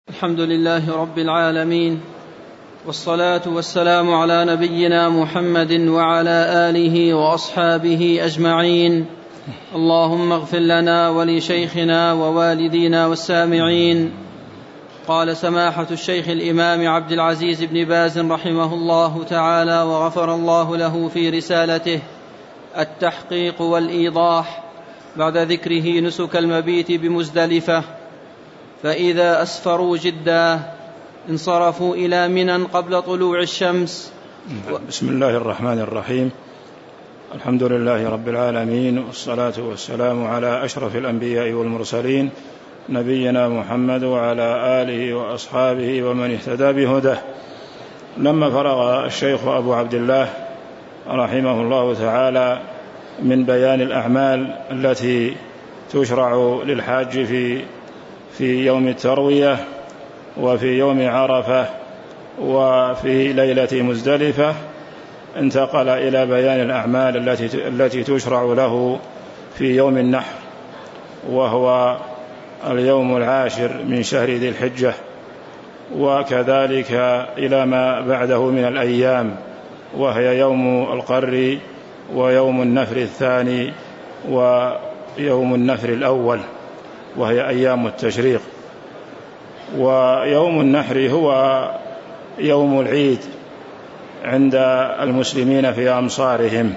الحمد لله رب العالمين، والصلاة والسلام على نبينا محمد وعلى آله وأصحابه أجمعين. اللهم اغفر لنا ولشيخنا ووالدينا والسامعين. قال سماحة الشيخ الإمام عبد العزيز بن باز رحمه الله تعالى وغفر الله له في رسالته التحقيق والإيضاح بعد ذكره نسك المبيت بمزدلفة: فإذا أسفروا جدا انصرفوا إلى منى قبل طلوع الشمس. بسم الله الرحمن الرحيم. الحمد لله رب العالمين، والصلاة والسلام على أشرف الأنبياء والمرسلين نبينا محمد وعلى آله وأصحابه ومن اهتدى بهداه. لما فرغ الشيخ أبو عبد الله رحمه الله تعالى من بيان الأعمال التي تشرع للحاج في يوم التروية وفي يوم عرفة وفي ليلة مزدلفة، انتقل إلى بيان الأعمال التي تشرع له في يوم النحر، وهو اليوم العاشر من شهر ذي الحجة، وكذلك إلى ما بعده من الأيام، وهي يوم القر ويوم النفر الثاني ويوم النفر الأول، وهي أيام التشريق. ويوم النحر هو يوم العيد عند المسلمين في أمصارهم.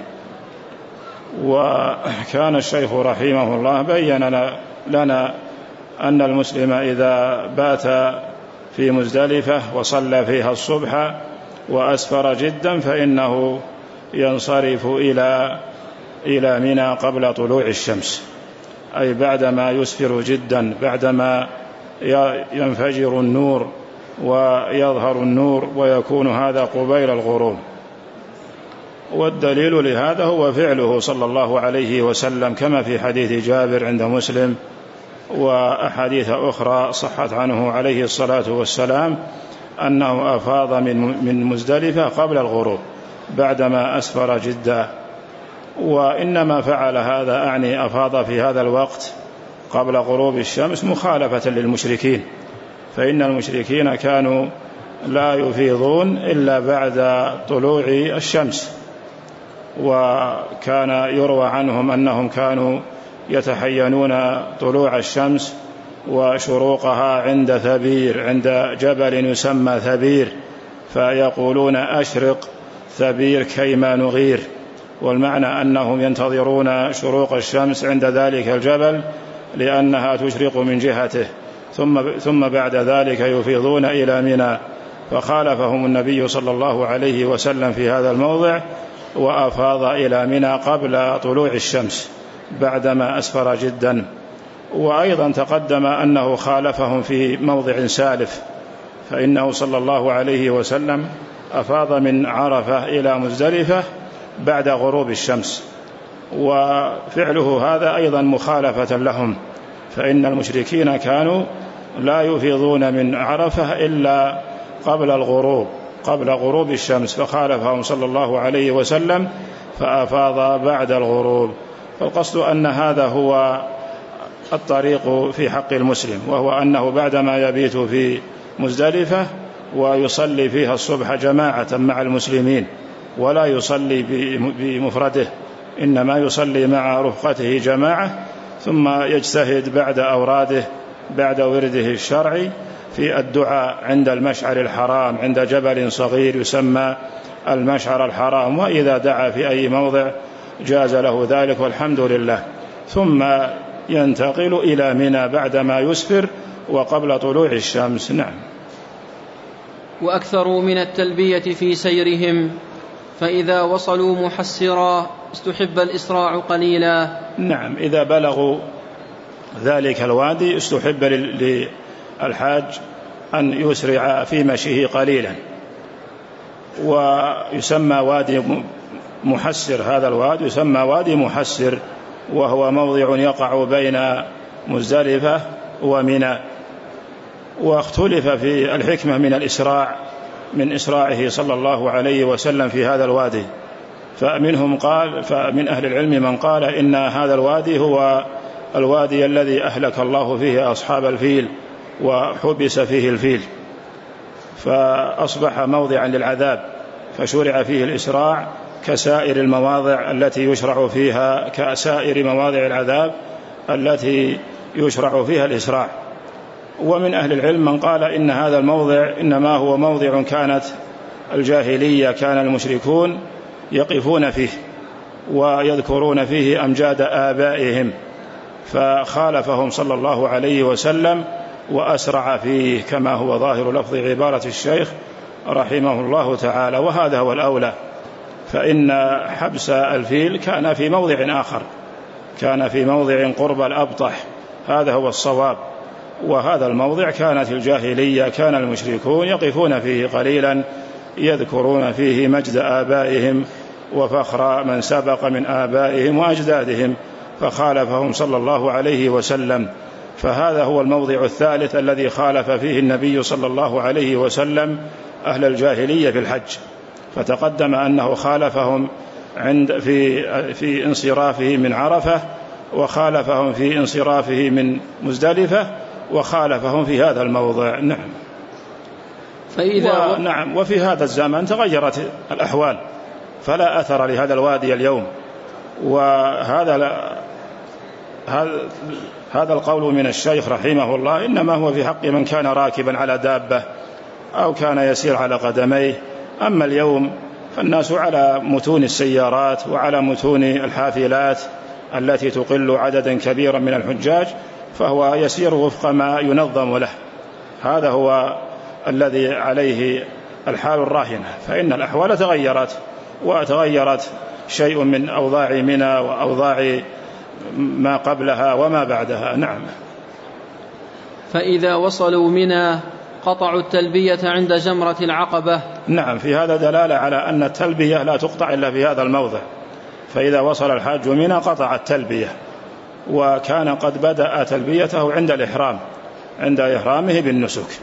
وكان الشيخ رحمه الله بيّن لنا أن المسلم إذا بات في مزدلفة وصلى فيها الصبح وأسفر جدا فإنه ينصرف إلى منى قبل طلوع الشمس، أي بعدما يسفر جدا، بعدما ينفجر النور ويظهر النور، ويكون هذا قبيل الغروب. والدليل لهذا هو فعله صلى الله عليه وسلم، كما في حديث جابر عند مسلم وأحاديث أخرى صحت عنه عليه الصلاة والسلام أنه أفاض من مزدلفة قبل الغروب بعدما أسفر جدا. وإنما فعل هذا أعني أفاض في هذا الوقت قبل غروب الشمس مخالفة للمشركين، فإن المشركين كانوا لا يفيضون إلا بعد طلوع الشمس، وكان يروى عنهم أنهم كانوا يتحينون طلوع الشمس وشروقها عند ثبير، عند جبل يسمى ثبير، فيقولون أشرق ثبير كيما نغير، والمعنى أنهم ينتظرون شروق الشمس عند ذلك الجبل لأنها تشرق من جهته، ثم بعد ذلك يفيضون إلى منى. فخالفهم النبي صلى الله عليه وسلم في هذا الموضع وأفاض إلى منى قبل طلوع الشمس بعدما أسفر جدا. وأيضا تقدم أنه خالفهم في موضع سالف، فإنه صلى الله عليه وسلم أفاض من عرفة إلى مزدلفة بعد غروب الشمس، وفعله هذا أيضا مخالفة لهم، فإن المشركين كانوا لا يفيضون من عرفة إلا قبل غروب الشمس، فخالفهم صلى الله عليه وسلم فأفاض بعد الغروب. فالقصد أن هذا هو الطريق في حق المسلم، وهو أنه بعدما يبيت في مزدلفة ويصلي فيها الصبح جماعة مع المسلمين، ولا يصلي بمفرده، إنما يصلي مع رفقته جماعة، ثم يجتهد بعد أوراده بعد ورده الشرعي في الدعاء عند المشعر الحرام، عند جبل صغير يسمى المشعر الحرام، وإذا دعا في أي موضع جاز له ذلك والحمد لله. ثم ينتقل إلى منى بعدما يسفر وقبل طلوع الشمس. نعم. وأكثروا من التلبية في سيرهم، فإذا وصلوا محسرا استحب الإسراع قليلا. نعم، إذا بلغوا ذلك الوادي استحب للحاج أن يسرع في مشيه قليلا، ويسمى وادي محسر، هذا الوادي يسمى وادي محسر، وهو موضع يقع بين مزدلفة ومنى. واختلف في الحكمة من إسراعه صلى الله عليه وسلم في هذا الوادي، فمن أهل العلم من قال إن هذا الوادي هو الوادي الذي أهلك الله فيه أصحاب الفيل، وحبس فيه الفيل فأصبح موضعا للعذاب، فشرع فيه الإسراع كسائر المواضع التي يشرع فيها، كسائر مواضع العذاب التي يشرع فيها الإسراع. ومن أهل العلم من قال إن هذا الموضع إنما هو موضع كانت الجاهلية، كان المشركون يقفون فيه ويذكرون فيه أمجاد آبائهم، فخالفهم صلى الله عليه وسلم وأسرع فيه كما هو ظاهر لفظ عبارة الشيخ رحمه الله تعالى. وهذا هو الأولى، فإن حبس الفيل كان في موضع آخر، كان في موضع قرب الأبطح، هذا هو الصواب. وهذا الموضع كانت الجاهلية، كان المشركون يقفون فيه قليلا يذكرون فيه مجد آبائهم وفخر من سبق من آبائهم وأجدادهم، فخالفهم صلى الله عليه وسلم. فهذا هو الموضع الثالث الذي خالف فيه النبي صلى الله عليه وسلم أهل الجاهلية في الحج، فتقدم أنه خالفهم في انصرافه من عرفة، وخالفهم في انصرافه من مزدلفة، وخالفهم في هذا الموضع. نعم. نعم. وفي هذا الزمن تغيرت الأحوال، فلا أثر لهذا الوادي اليوم. وهذا القول من الشيخ رحمه الله إنما هو في حق من كان راكبا على دابة أو كان يسير على قدميه. أما اليوم فالناس على متون السيارات وعلى متون الحافلات التي تقل عددا كبيرا من الحجاج، فهو يسير وفق ما ينظم له. هذا هو الذي عليه الحال الراهنة، فإن الأحوال تغيرت، وتغيرت شيء من أوضاع منى وأوضاع ما قبلها وما بعدها. نعم. فإذا وصلوا منى قطعوا التلبية عند جمرة العقبة. نعم، في هذا دلالة على أن التلبية لا تقطع إلا في هذا الموضع. فإذا وصل الحاج منى قطع التلبية، وكان قد بدأ تلبيته عند الإحرام، عند إحرامه بالنسك.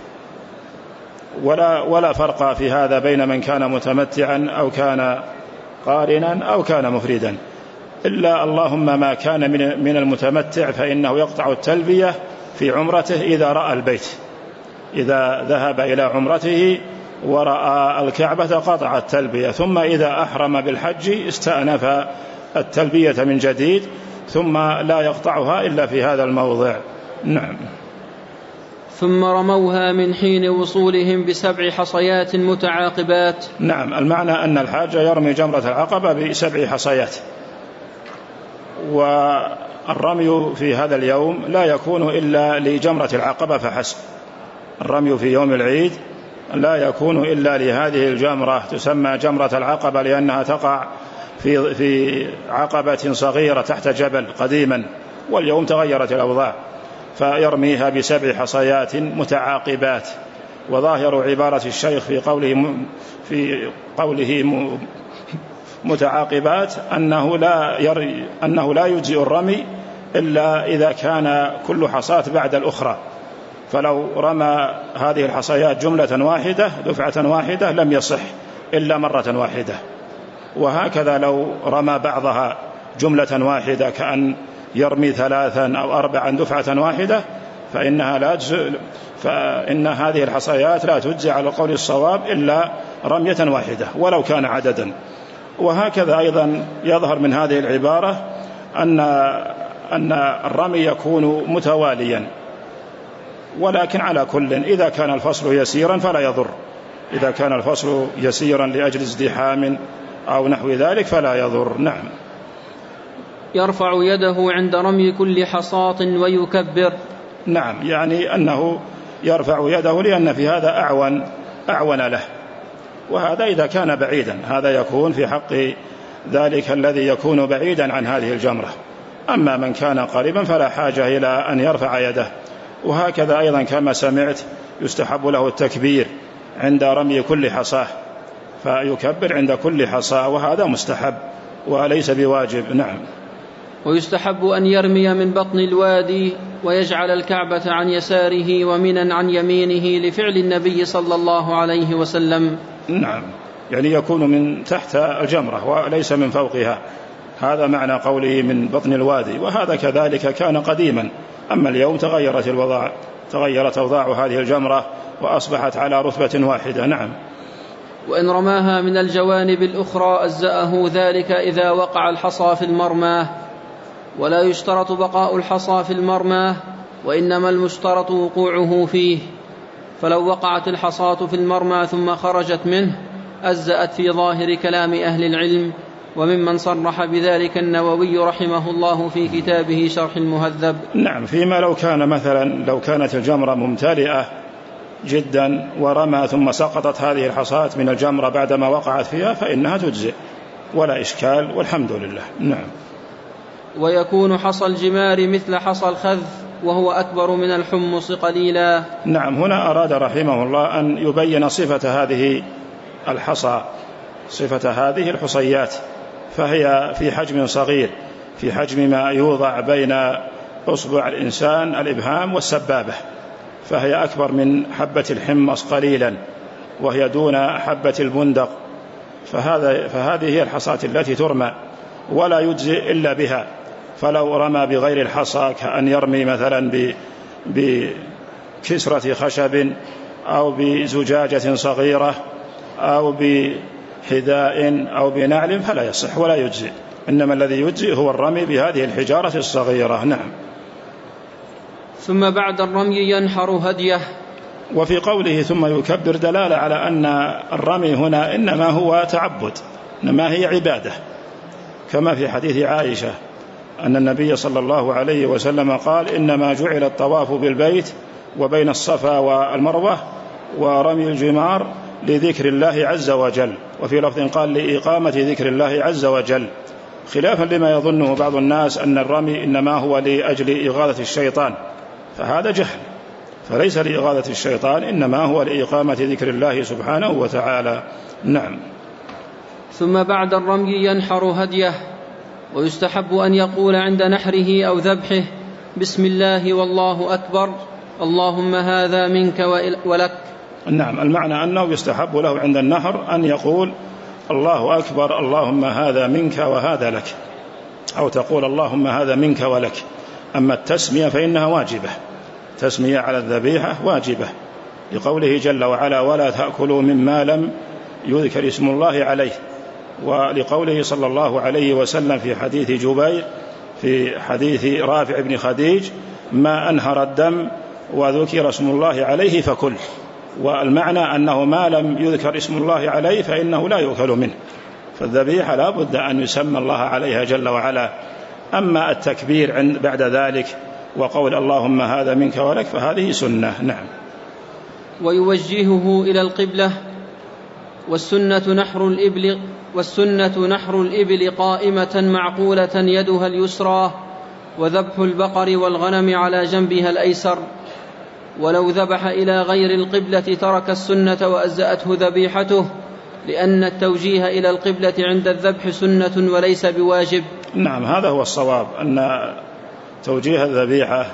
ولا فرق في هذا بين من كان متمتعا أو كان قارنا أو كان مفردا، إلا اللهم ما كان من المتمتع فإنه يقطع التلبية في عمرته إذا رأى البيت، إذا ذهب إلى عمرته ورأى الكعبة قطع التلبية، ثم إذا أحرم بالحج استأنف التلبية من جديد، ثم لا يقطعها إلا في هذا الموضع. نعم. ثم رموها من حين وصولهم ب7 حصيات متعاقبات. نعم، المعنى أن الحاج يرمي جمرة العقبة ب7 حصيات. والرمي في هذا اليوم لا يكون إلا لجمرة العقبة فحسب. الرمي في يوم العيد لا يكون إلا لهذه الجمرة، تسمى جمرة العقبة لأنها تقع في عقبة صغيرة تحت جبل قديما، واليوم تغيرت الأوضاع، فيرميها ب7 حصيات متعاقبات. وظاهر عبارة الشيخ في قوله متعاقبات أنه لا يجزئ الرمي إلا إذا كان كل حصاة بعد الأخرى، فلو رمى هذه الحصيات جملة واحدة دفعة واحدة لم يصح إلا مرة واحدة. وهكذا لو رمى بعضها جملة واحدة كأن يرمي 3 أو 4 دفعة واحدة فإن هذه الحصيات لا تجزي على القول الصواب إلا رمية واحدة ولو كان عددا. وهكذا أيضا يظهر من هذه العبارة أن الرمي يكون متواليا، ولكن على كل إذا كان الفصل يسيرا فلا يضر، إذا كان الفصل يسيرا لأجل ازدحام أو نحو ذلك فلا يضر. نعم. يرفع يده عند رمي كل حصاة ويكبر. نعم، يعني أنه يرفع يده لأن في هذا أعون له، وهذا إذا كان بعيدا، هذا يكون في حق ذلك الذي يكون بعيدا عن هذه الجمرة. أما من كان قريبا فلا حاجة إلى أن يرفع يده. وهكذا أيضا كما سمعت يستحب له التكبير عند رمي كل حصاة، فيكبر عند كل حصاة، وهذا مستحب وليس بواجب. نعم. ويستحب أن يرمي من بطن الوادي ويجعل الكعبة عن يساره ومنا عن يمينه لفعل النبي صلى الله عليه وسلم. نعم، يعني يكون من تحت الجمرة وليس من فوقها، هذا معنى قوله من بطن الوادي. وهذا كذلك كان قديما، أما اليوم تغيرت أوضاع هذه الجمرة وأصبحت على رتبة واحدة. نعم. وإن رماها من الجوانب الأخرى أجزأه ذلك إذا وقع الحصى في المرمى، ولا يشترط بقاء الحصى في المرمى، وإنما المشترط وقوعه فيه، فلو وقعت الحصاة في المرمى ثم خرجت منه أجزأت في ظاهر كلام أهل العلم، وممن صرح بذلك النووي رحمه الله في كتابه شرح المهذب. نعم. فيما لو كان مثلا لو كانت الجمرة ممتلئة جدا ورمى ثم سقطت هذه الحصاة من الجمرة بعدما وقعت فيها فإنها تجزئ ولا إشكال والحمد لله. نعم. ويكون حصى الجمار مثل حصى الخذ وهو أكبر من الحمص قليلا. نعم. هنا أراد رحمه الله أن يبين صفة هذه الحصى، صفة هذه الحصيات، فهي في حجم صغير، في حجم ما يوضع بين أصبع الإنسان الإبهام والسبابة، فهي أكبر من حبة الحمص قليلا، وهي دون حبة البندق، فهذه هي الحصاة التي ترمى ولا يجزئ إلا بها. فلو رمى بغير الحصى كأن يرمي مثلا بكسرة خشب أو بزجاجة صغيرة أو بحذاء أو بنعل فلا يصح ولا يجزئ، إنما الذي يجزئ هو الرمي بهذه الحجارة الصغيرة. نعم. ثم بعد الرمي ينحر هديه. وفي قوله ثم يكبر دلالة على أن الرمي هنا إنما هو تعبد، إنما هي عبادة، كما في حديث عائشة أن النبي صلى الله عليه وسلم قال إنما جعل الطواف بالبيت وبين الصفا والمروة ورمي الجمار لذكر الله عز وجل، وفي لفظ قال لإقامة ذكر الله عز وجل، خلافا لما يظنه بعض الناس أن الرمي إنما هو لأجل إغاظة الشيطان، فهذا جهل، فليس لإغاظة الشيطان، إنما هو لإقامة ذكر الله سبحانه وتعالى. نعم. ثم بعد الرمي ينحر هديه، ويستحب أن يقول عند نحره أو ذبحه بسم الله والله أكبر اللهم هذا منك ولك. نعم. المعنى أنه يستحب له عند النحر أن يقول الله أكبر اللهم هذا منك وهذا لك، أو تقول اللهم هذا منك ولك. أما التسمية فإنها واجبة، تسمية على الذبيحة واجبة، لقوله جل وعلا ولا تأكلوا مما لم يذكر اسم الله عليه، ولقوله صلى الله عليه وسلم في حديث جبير في حديث رافع بن خديج ما أنهر الدم وذكر اسم الله عليه فكل، والمعنى أنه ما لم يذكر اسم الله عليه فإنه لا يؤكل منه، فالذبيحة لا بد أن يسمى الله عليها جل وعلا. أما التكبير بعد ذلك وقول اللهم هذا منك ولك فهذه سنة. نعم. ويوجهه إلى القبلة، والسنة نحر الإبل قائمة معقولة يدها اليسرى، وذبح البقر والغنم على جنبها الأيسر. ولو ذبح إلى غير القبلة ترك السنة وأجزأته ذبيحته، لأن التوجيه إلى القبلة عند الذبح سنة وليس بواجب. نعم. هذا هو الصواب، أن توجيه الذبيحة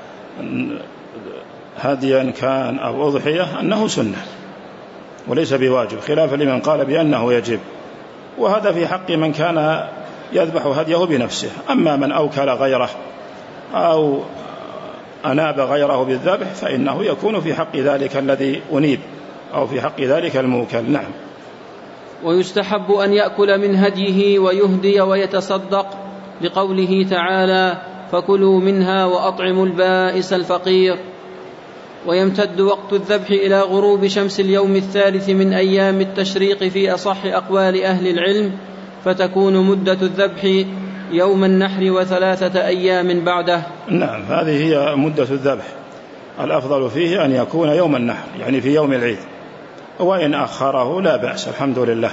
هديا كان أو أضحية أنه سنة وليس بواجب، خلافا لمن قال بأنه يجب، وهذا في حق من كان يذبح هديه بنفسه. أما من أوكل غيره أو أناب غيره بالذبح فإنه يكون في حق ذلك الذي أنيب أو في حق ذلك الموكل. نعم. ويستحب أن يأكل من هديه ويهدي ويتصدق، لقوله تعالى فكلوا منها وأطعموا البائس الفقير. ويمتد وقت الذبح إلى غروب شمس اليوم الثالث من أيام التشريق في أصح أقوال أهل العلم، فتكون مدة الذبح يوم النحر و3 أيام بعده. نعم. هذه هي مدة الذبح، الأفضل فيه أن يكون يوم النحر يعني في يوم العيد، وإن أخره لا بأس الحمد لله.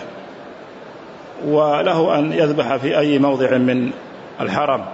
وله أن يذبح في أي موضع من الحرم،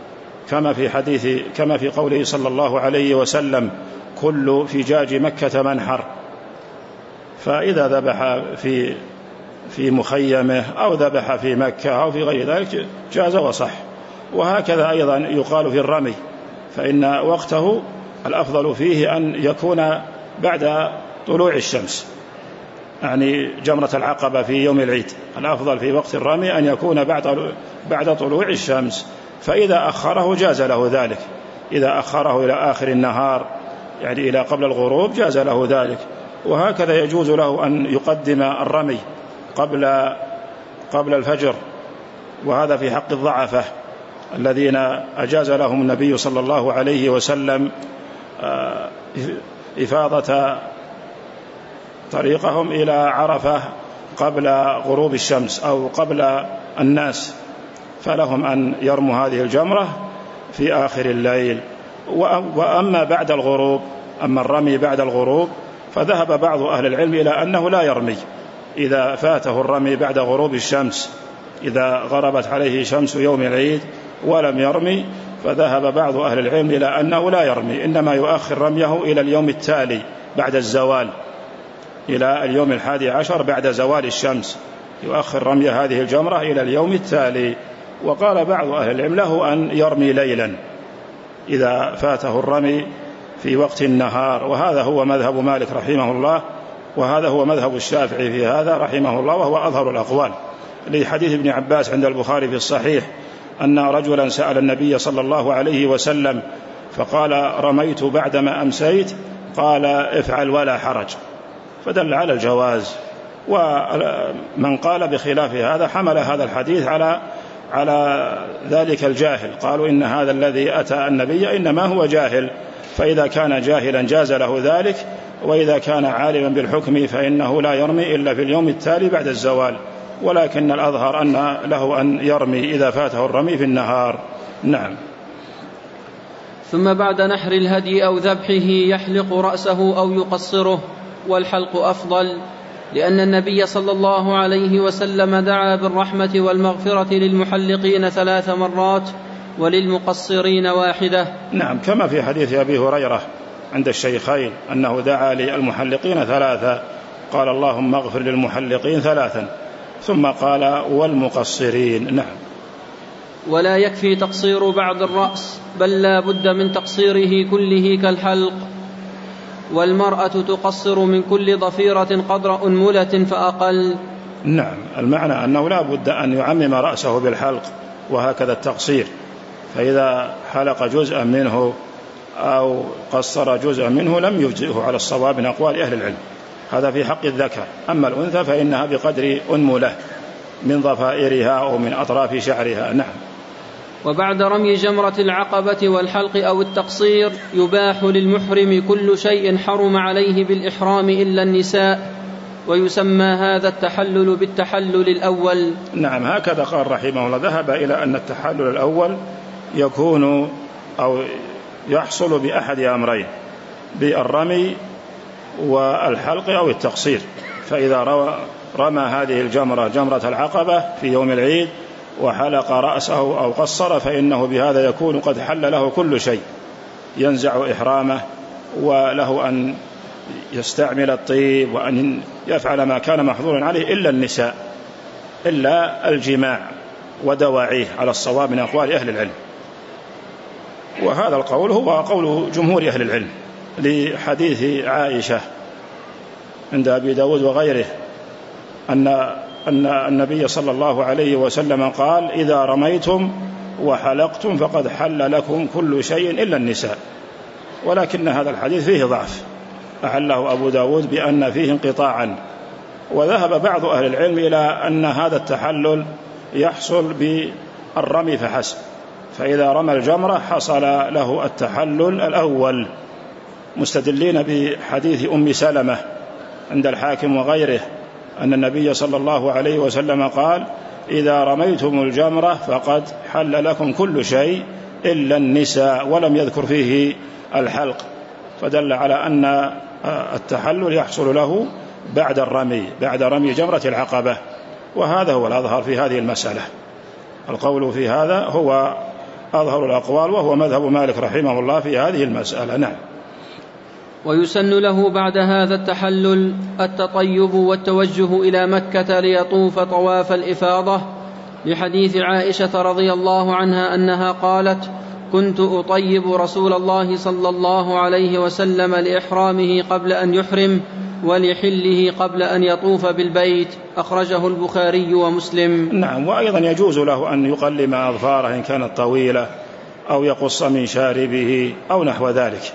كما في قوله صلى الله عليه وسلم كل فجاج مكة منحر، فإذا ذبح في مخيمه أو ذبح في مكة أو في غير ذلك جاز وصح. وهكذا أيضا يقال في الرمي، فإن وقته الأفضل فيه أن يكون بعد طلوع الشمس، يعني جمرة العقبة في يوم العيد الأفضل في وقت الرمي أن يكون بعد طلوع الشمس، فإذا أخره جاز له ذلك، إذا أخره إلى آخر النهار يعني إلى قبل الغروب جاز له ذلك. وهكذا يجوز له أن يقدم الرمي قبل الفجر، وهذا في حق الضعفة الذين أجاز لهم النبي صلى الله عليه وسلم إفاضة طريقهم إلى عرفة قبل غروب الشمس أو قبل الناس، فلهم أن يرموا هذه الجمرة في آخر الليل. وأما بعد الغروب، أما الرمي بعد الغروب، فذهب بعض أهل العلم إلى أنه لا يرمي إذا فاته الرمي بعد غروب الشمس، إذا غربت عليه شمس يوم العيد ولم يرمي، فذهب بعض أهل العلم إلى أنه لا يرمي، إنما يؤخر رميه إلى اليوم التالي بعد الزوال، إلى اليوم 11 بعد زوال الشمس، يؤخر رمي هذه الجمرة إلى اليوم التالي. وقال بعض أهل العلم له أن يرمي ليلا إذا فاته الرمي في وقت النهار، وهذا هو مذهب مالك رحمه الله، وهذا هو مذهب الشافعي في هذا رحمه الله، وهو أظهر الأقوال، لحديث ابن عباس عند البخاري في الصحيح أن رجلا سأل النبي صلى الله عليه وسلم فقال: رميت بعدما أمسيت، قال: افعل ولا حرج، فدل على الجواز. ومن قال بخلاف هذا حمل هذا الحديث على ذلك الجاهل، قالوا إن هذا الذي أتى النبي إنما هو جاهل، فإذا كان جاهلا جاز له ذلك، وإذا كان عالما بالحكم فإنه لا يرمي إلا في اليوم التالي بعد الزوال، ولكن الأظهر أن له أن يرمي إذا فاته الرمي في النهار. نعم. ثم بعد نحر الهدي أو ذبحه يحلق رأسه أو يقصره، والحلق أفضل، لأن النبي صلى الله عليه وسلم دعا بالرحمة والمغفرة للمحلقين 3 مرات وللمقصرين 1. نعم، كما في حديث أبي هريرة عند الشيخين أنه دعا للمحلقين 3، قال: اللهم اغفر للمحلقين 3، ثم قال: والمقصرين. نعم. ولا يكفي تقصير بعض الرأس، بل لا بد من تقصيره كله كالحلق. والمرأة تقصر من كل ضفيرة قدر أنملة فأقل. نعم، المعنى أنه لا بد أن يعمم رأسه بالحلق، وهكذا التقصير، فإذا حلق جزءا منه أو قصر جزءا منه لم يجزئه على الصواب من أقوال أهل العلم، هذا في حق الذكر. أما الأنثى فإنها بقدر أنملة من ضفائرها أو من أطراف شعرها. نعم. وبعد رمي جمرة العقبة والحلق أو التقصير يباح للمحرم كل شيء حرم عليه بالإحرام إلا النساء، ويسمى هذا التحلل بالتحلل الأول. نعم، هكذا قال رحمه الله، ذهب إلى أن التحلل الأول يكون أو يحصل بأحد أمرين: بالرمي والحلق أو التقصير. فإذا رمى هذه الجمرة، جمرة العقبة، في يوم العيد وحلق رأسه أو قصر، فإنه بهذا يكون قد حل له كل شيء، ينزع إحرامه، وله أن يستعمل الطيب وأن يفعل ما كان محظورا عليه إلا النساء، إلا الجماع ودواعيه على الصواب من أقوال أهل العلم. وهذا القول هو قول جمهور أهل العلم، لحديث عائشة عند أبي داود وغيره أن النبي صلى الله عليه وسلم قال: إذا رميتم وحلقتم فقد حل لكم كل شيء إلا النساء. ولكن هذا الحديث فيه ضعف، أعله أبو داود بأن فيه انقطاعا. وذهب بعض أهل العلم إلى أن هذا التحلل يحصل بالرمي فحسب، فإذا رمى الجمرة حصل له التحلل الأول، مستدلين بحديث أم سلمة عند الحاكم وغيره أن النبي صلى الله عليه وسلم قال: إذا رميتم الجمرة فقد حل لكم كل شيء إلا النساء، ولم يذكر فيه الحلق، فدل على أن التحلل يحصل له بعد الرمي، بعد رمي جمرة العقبة. وهذا هو الأظهر في هذه المسألة، القول في هذا هو أظهر الأقوال، وهو مذهب مالك رحمه الله في هذه المسألة. نعم. ويسن له بعد هذا التحلل التطيب والتوجه إلى مكة ليطوف طواف الإفاضة، لحديث عائشة رضي الله عنها أنها قالت: كنت أطيب رسول الله صلى الله عليه وسلم لإحرامه قبل أن يحرم ولحله قبل أن يطوف بالبيت. أخرجه البخاري ومسلم. نعم. وأيضا يجوز له أن يقلم أظفاره إن كانت طويلة، أو يقص من شاربه أو نحو ذلك،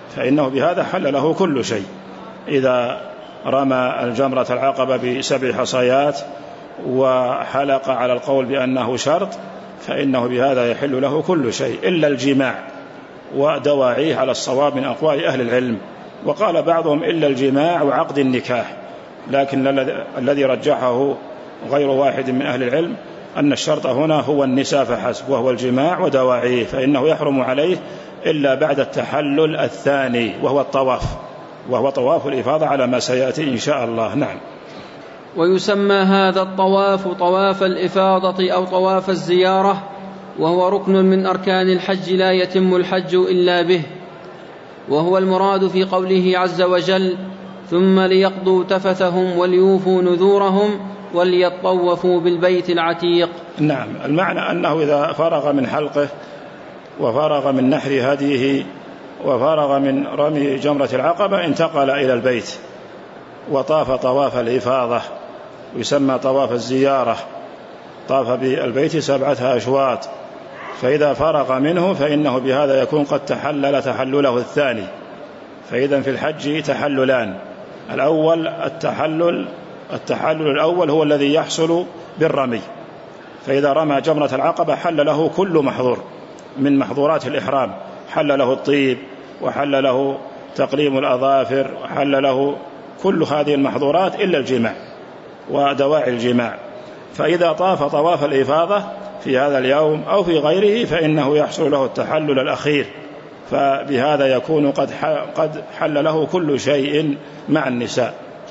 فإنه بهذا حل له كل شيء. إذا رمى الجمرة العقبة ب7 حصيات وحلق على القول بأنه شرط، فإنه بهذا يحل له كل شيء إلا الجماع ودواعيه على الصواب من أقوال أهل العلم. وقال بعضهم إلا الجماع وعقد النكاح، لكن الذي رجحه غير واحد من أهل العلم أن الشرط هنا هو النساء فحسب، وهو الجماع ودواعيه، فإنه يحرم عليه إلا بعد التحلل الثاني وهو الطواف، وهو طواف الإفاضة على ما سيأتي إن شاء الله. نعم. ويسمى هذا الطواف طواف الإفاضة أو طواف الزيارة، وهو ركن من أركان الحج لا يتم الحج إلا به، وهو المراد في قوله عز وجل: ثم ليقضوا تفثهم وليوفوا نذورهم وليطوفوا بالبيت العتيق. نعم، المعنى أنه إذا فرغ من حلقه وفرغ من نحر هديه وفرغ من رمي جمرة العقبة انتقل إلى البيت وطاف طواف الإفاضة، ويسمى طواف الزيارة، طاف بالبيت 7 أشواط، فإذا فرغ منه فإنه بهذا يكون قد تحلل تحلله الثاني. فإذا في الحج تحللان: الأول التحلل الأول هو الذي يحصل بالرمي، فإذا رمى جمرة العقبة حل له كل محظور من محظورات الإحرام، حل له الطيب، وحل له تقليم الأظافر، وحل له كل هذه المحظورات إلا الجماع ودواعي الجماع. فإذا طاف طواف الإفاضة في هذا اليوم أو في غيره فإنه يحصل له التحلل الأخير، فبهذا يكون قد حل له كل شيء مع النساء.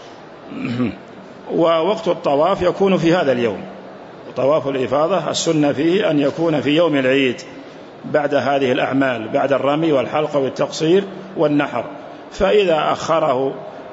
ووقت الطواف يكون في هذا اليوم، طواف الإفاضة السنة فيه أن يكون في يوم العيد بعد هذه الأعمال، بعد الرمي والحلق والتقصير والنحر. فإذا أخره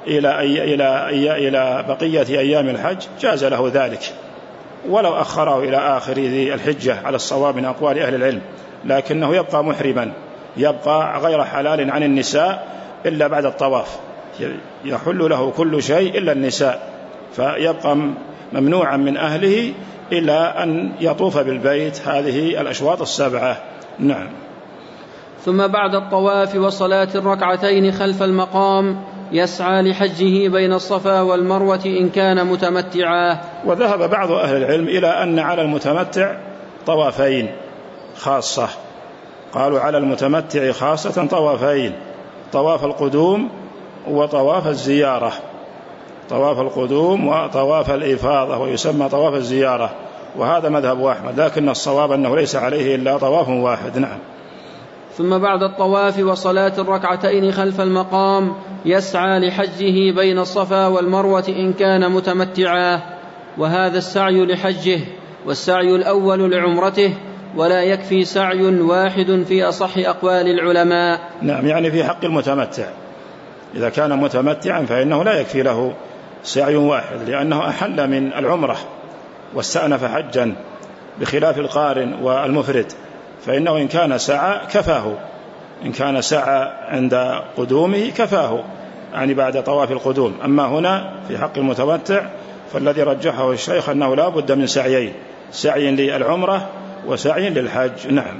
إلى بقية أيام الحج جاز له ذلك، ولو أخره إلى آخر ذي الحجة على الصواب من أقوال أهل العلم، لكنه يبقى محرما، يبقى غير حلال عن النساء إلا بعد الطواف، يحل له كل شيء إلا النساء، فيبقى ممنوعا من أهله إلى أن يطوف بالبيت هذه الأشواط 7. نعم. ثم بعد الطواف وصلاة الركعتين خلف المقام يسعى لحجه بين الصفا والمروة إن كان متمتعا. وذهب بعض أهل العلم إلى أن على المتمتع طوافين خاصة، قالوا على المتمتع خاصة طوافين: طواف القدوم وطواف الزيارة، طواف القدوم وطواف الإفاضة، ويسمى طواف الزيارة، وهذا مذهب أحمد، لكن الصواب أنه ليس عليه إلا طواف واحد. نعم. ثم بعد الطواف وصلاة الركعتين خلف المقام يسعى لحجه بين الصفا والمروة إن كان متمتعا، وهذا السعي لحجه، والسعي الأول لعمرته، ولا يكفي سعي واحد في أصح أقوال العلماء. نعم، يعني في حق المتمتع إذا كان متمتعا فإنه لا يكفي له سعي واحد، لأنه أحل من العمرة واستأنف حجا، بخلاف القارن والمفرد، فإنه إن كان سعى كفاه، إن كان سعى عند قدومه كفاه، يعني بعد طواف القدوم. أما هنا في حق المتمتع فالذي رجحه الشيخ أنه لا بد من سعيين: سعي للعمرة وسعي للحج. نعم.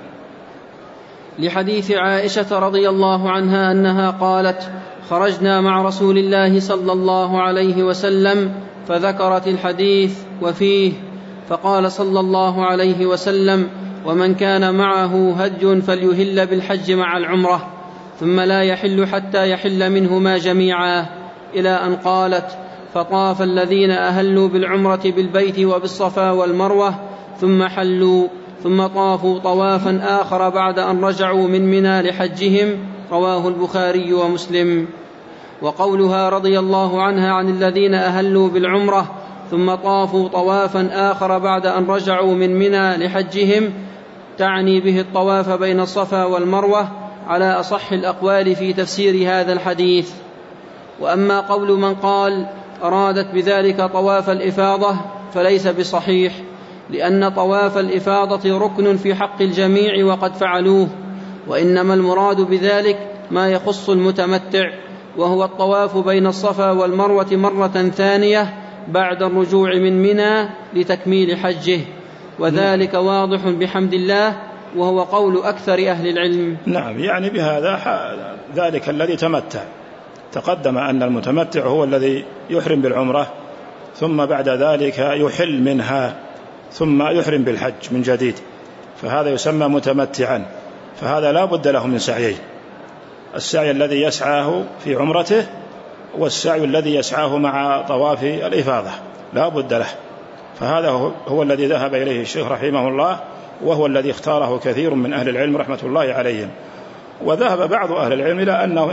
لحديث عائشة رضي الله عنها أنها قالت: خرجنا مع رسول الله صلى الله عليه وسلم، فذكرت الحديث وفيه، فقال صلى الله عليه وسلم: ومن كان معه هدي فليهل بالحج مع العمرة، ثم لا يحل حتى يحل منهما جميعا، إلى أن قالت: فطاف الذين أهلوا بالعمرة بالبيت وبالصفا والمروة ثم حلوا، ثم طافوا طوافا آخر بعد أن رجعوا من منى لحجهم. رواه البخاري ومسلم. وقولها رضي الله عنها عن الذين أهلوا بالعمرة ثم طافوا طوافا آخر بعد أن رجعوا من منى لحجهم تعني به الطواف بين الصفا والمروة على أصح الأقوال في تفسير هذا الحديث. وأما قول من قال أرادت بذلك طواف الإفاضة فليس بصحيح، لأن طواف الإفاضة ركن في حق الجميع وقد فعلوه، وإنما المراد بذلك ما يخص المتمتع، وهو الطواف بين الصفا والمروة مرة ثانية بعد الرجوع من منى لتكميل حجه، وذلك واضح بحمد الله، وهو قول أكثر أهل العلم. نعم، يعني بهذا ذلك الذي تمتع. تقدم أن المتمتع هو الذي يحرم بالعمرة ثم بعد ذلك يحل منها ثم يحرم بالحج من جديد، فهذا يسمى متمتعا، فهذا لا بد له من سعيين: السعي الذي يسعاه في عمرته والسعي الذي يسعاه مع طواف الإفاضة لا بد له. فهذا هو الذي ذهب إليه الشيخ رحمه الله، وهو الذي اختاره كثير من أهل العلم رحمة الله عليهم. وذهب بعض أهل العلم إلى أنه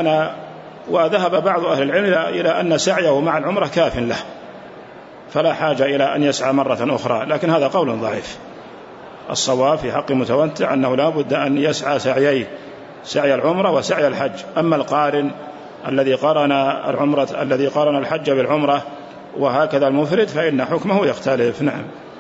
إلى أن سعيه مع العمرة كاف له، فلا حاجة إلى أن يسعى مرة أخرى، لكن هذا قول ضعيف. الصواب في حق المتمتع أنه لا بد أن يسعى سعيين: سعي العمرة وسعي الحج. أما القارن الذي قارن الحج بالعمرة وهكذا المفرد فإن حكمه يختلف. نعم.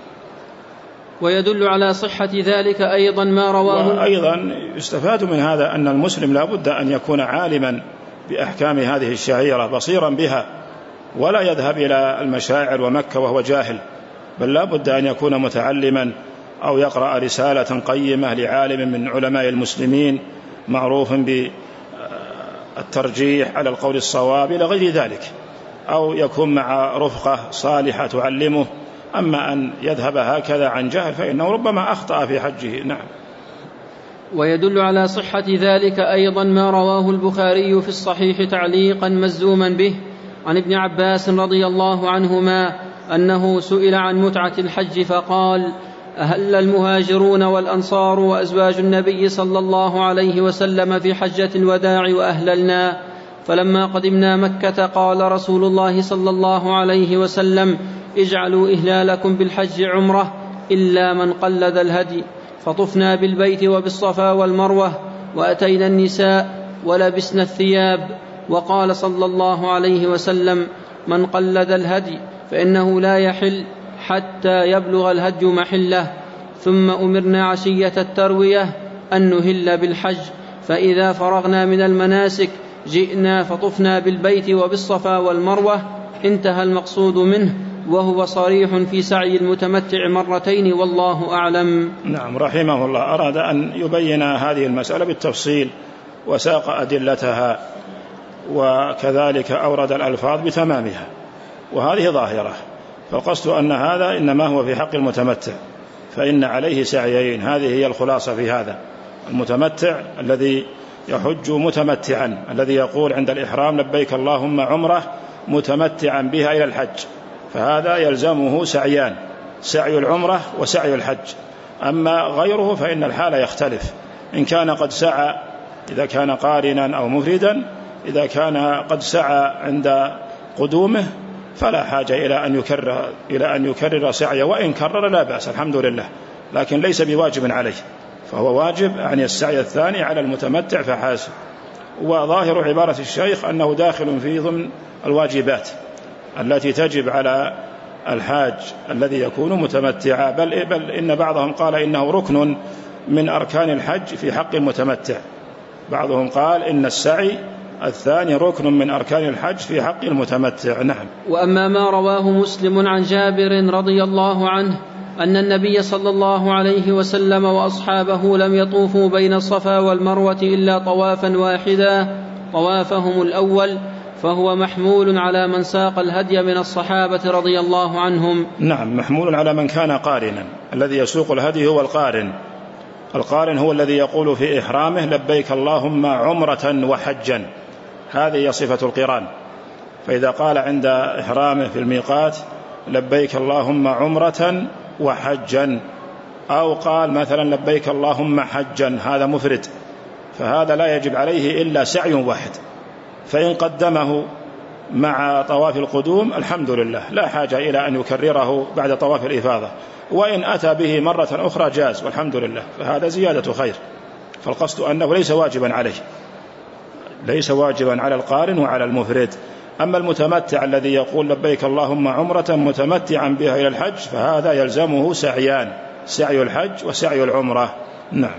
ويدل على صحة ذلك أيضا ما رواه. وأيضا يستفاد من هذا أن المسلم لا بد أن يكون عالما بأحكام هذه الشعيرة بصيرا بها، ولا يذهب إلى المشاعر ومكة وهو جاهل، بل لا بد أن يكون متعلما أو يقرأ رسالة قيمة لعالم من علماء المسلمين معروف بالترجيح على القول الصواب إلى غير ذلك، أو يكون مع رفقة صالحة تعلمه. أما أن يذهب هكذا عن جهل فإنه ربما أخطأ في حجه. نعم. ويدل على صحة ذلك أيضا ما رواه البخاري في الصحيح تعليقا مزوما به عن ابن عباس رضي الله عنهما أنه سئل عن متعة الحج فقال: أهل المهاجرون والأنصار وأزواج النبي صلى الله عليه وسلم في حجة الوداع وأهللنا، فلما قدمنا مكة قال رسول الله صلى الله عليه وسلم: اجعلوا إهلالكم بالحج عمرة إلا من قلد الهدي، فطفنا بالبيت وبالصفا والمروة وأتينا النساء ولبسنا الثياب. وقال صلى الله عليه وسلم: من قلد الهدي فإنه لا يحل حتى يبلغ الهدي محله. ثم أمرنا عشية التروية أن نهل بالحج، فإذا فرغنا من المناسك جئنا فطفنا بالبيت وبالصفا والمروة. انتهى المقصود منه، وهو صريح في سعي المتمتع مرتين والله أعلم. نعم، رحمه الله أراد أن يبين هذه المسألة بالتفصيل وساق أدلتها، وكذلك أورد الألفاظ بتمامها، وهذه ظاهرة. فالقصد أن هذا إنما هو في حق المتمتع، فإن عليه سعيين. هذه هي الخلاصة في هذا. المتمتع الذي يحج متمتعا، الذي يقول عند الإحرام: لبيك اللهم عمرة، متمتعا بها إلى الحج، فهذا يلزمه سعيان: سعي العمرة وسعي الحج. أما غيره فإن الحال يختلف، إن كان قد سعى إذا كان قارنا أو مفردا، إذا كان قد سعى عند قدومه فلا حاجة إلى أن يكرر سعيه، وإن كرر لا بأس الحمد لله، لكن ليس بواجب عليه، فهو واجب عن السعي الثاني على المتمتع فحاسب. وظاهر عبارة الشيخ أنه داخل في ضمن الواجبات التي تجب على الحاج الذي يكون متمتعا، بل إن بعضهم قال إنه ركن من أركان الحج في حق المتمتع. بعضهم قال إن السعي الثاني ركن من أركان الحج في حق المتمتع. نعم. وأما ما رواه مسلم عن جابر رضي الله عنه أن النبي صلى الله عليه وسلم وأصحابه لم يطوفوا بين الصفا والمروة إلا طوافا واحدا طوافهم الأول، فهو محمول على من ساق الهدي من الصحابة رضي الله عنهم. نعم، محمول على من كان قارنا. الذي يسوق الهدي هو القارن. القارن هو الذي يقول في إحرامه: لبيك اللهم عمرة وحجا، هذه هي صفة القران. فإذا قال عند إحرامه في الميقات: لبيك اللهم عمرة وحجا، أو قال مثلا: لبيك اللهم حجا، هذا مفرد، فهذا لا يجب عليه إلا سعي واحد. فإن قدمه مع طواف القدوم الحمد لله، لا حاجة إلى أن يكرره بعد طواف الإفاضة، وإن أتى به مرة أخرى جاز والحمد لله، فهذا زيادة خير. فالقصد أنه ليس واجبا عليه، ليس واجبا على القارن وعلى المفرد. أما المتمتع الذي يقول: لبيك اللهم عمرة متمتعا بها إلى الحج، فهذا يلزمه سعيان: سعي الحج وسعي العمرة. نعم.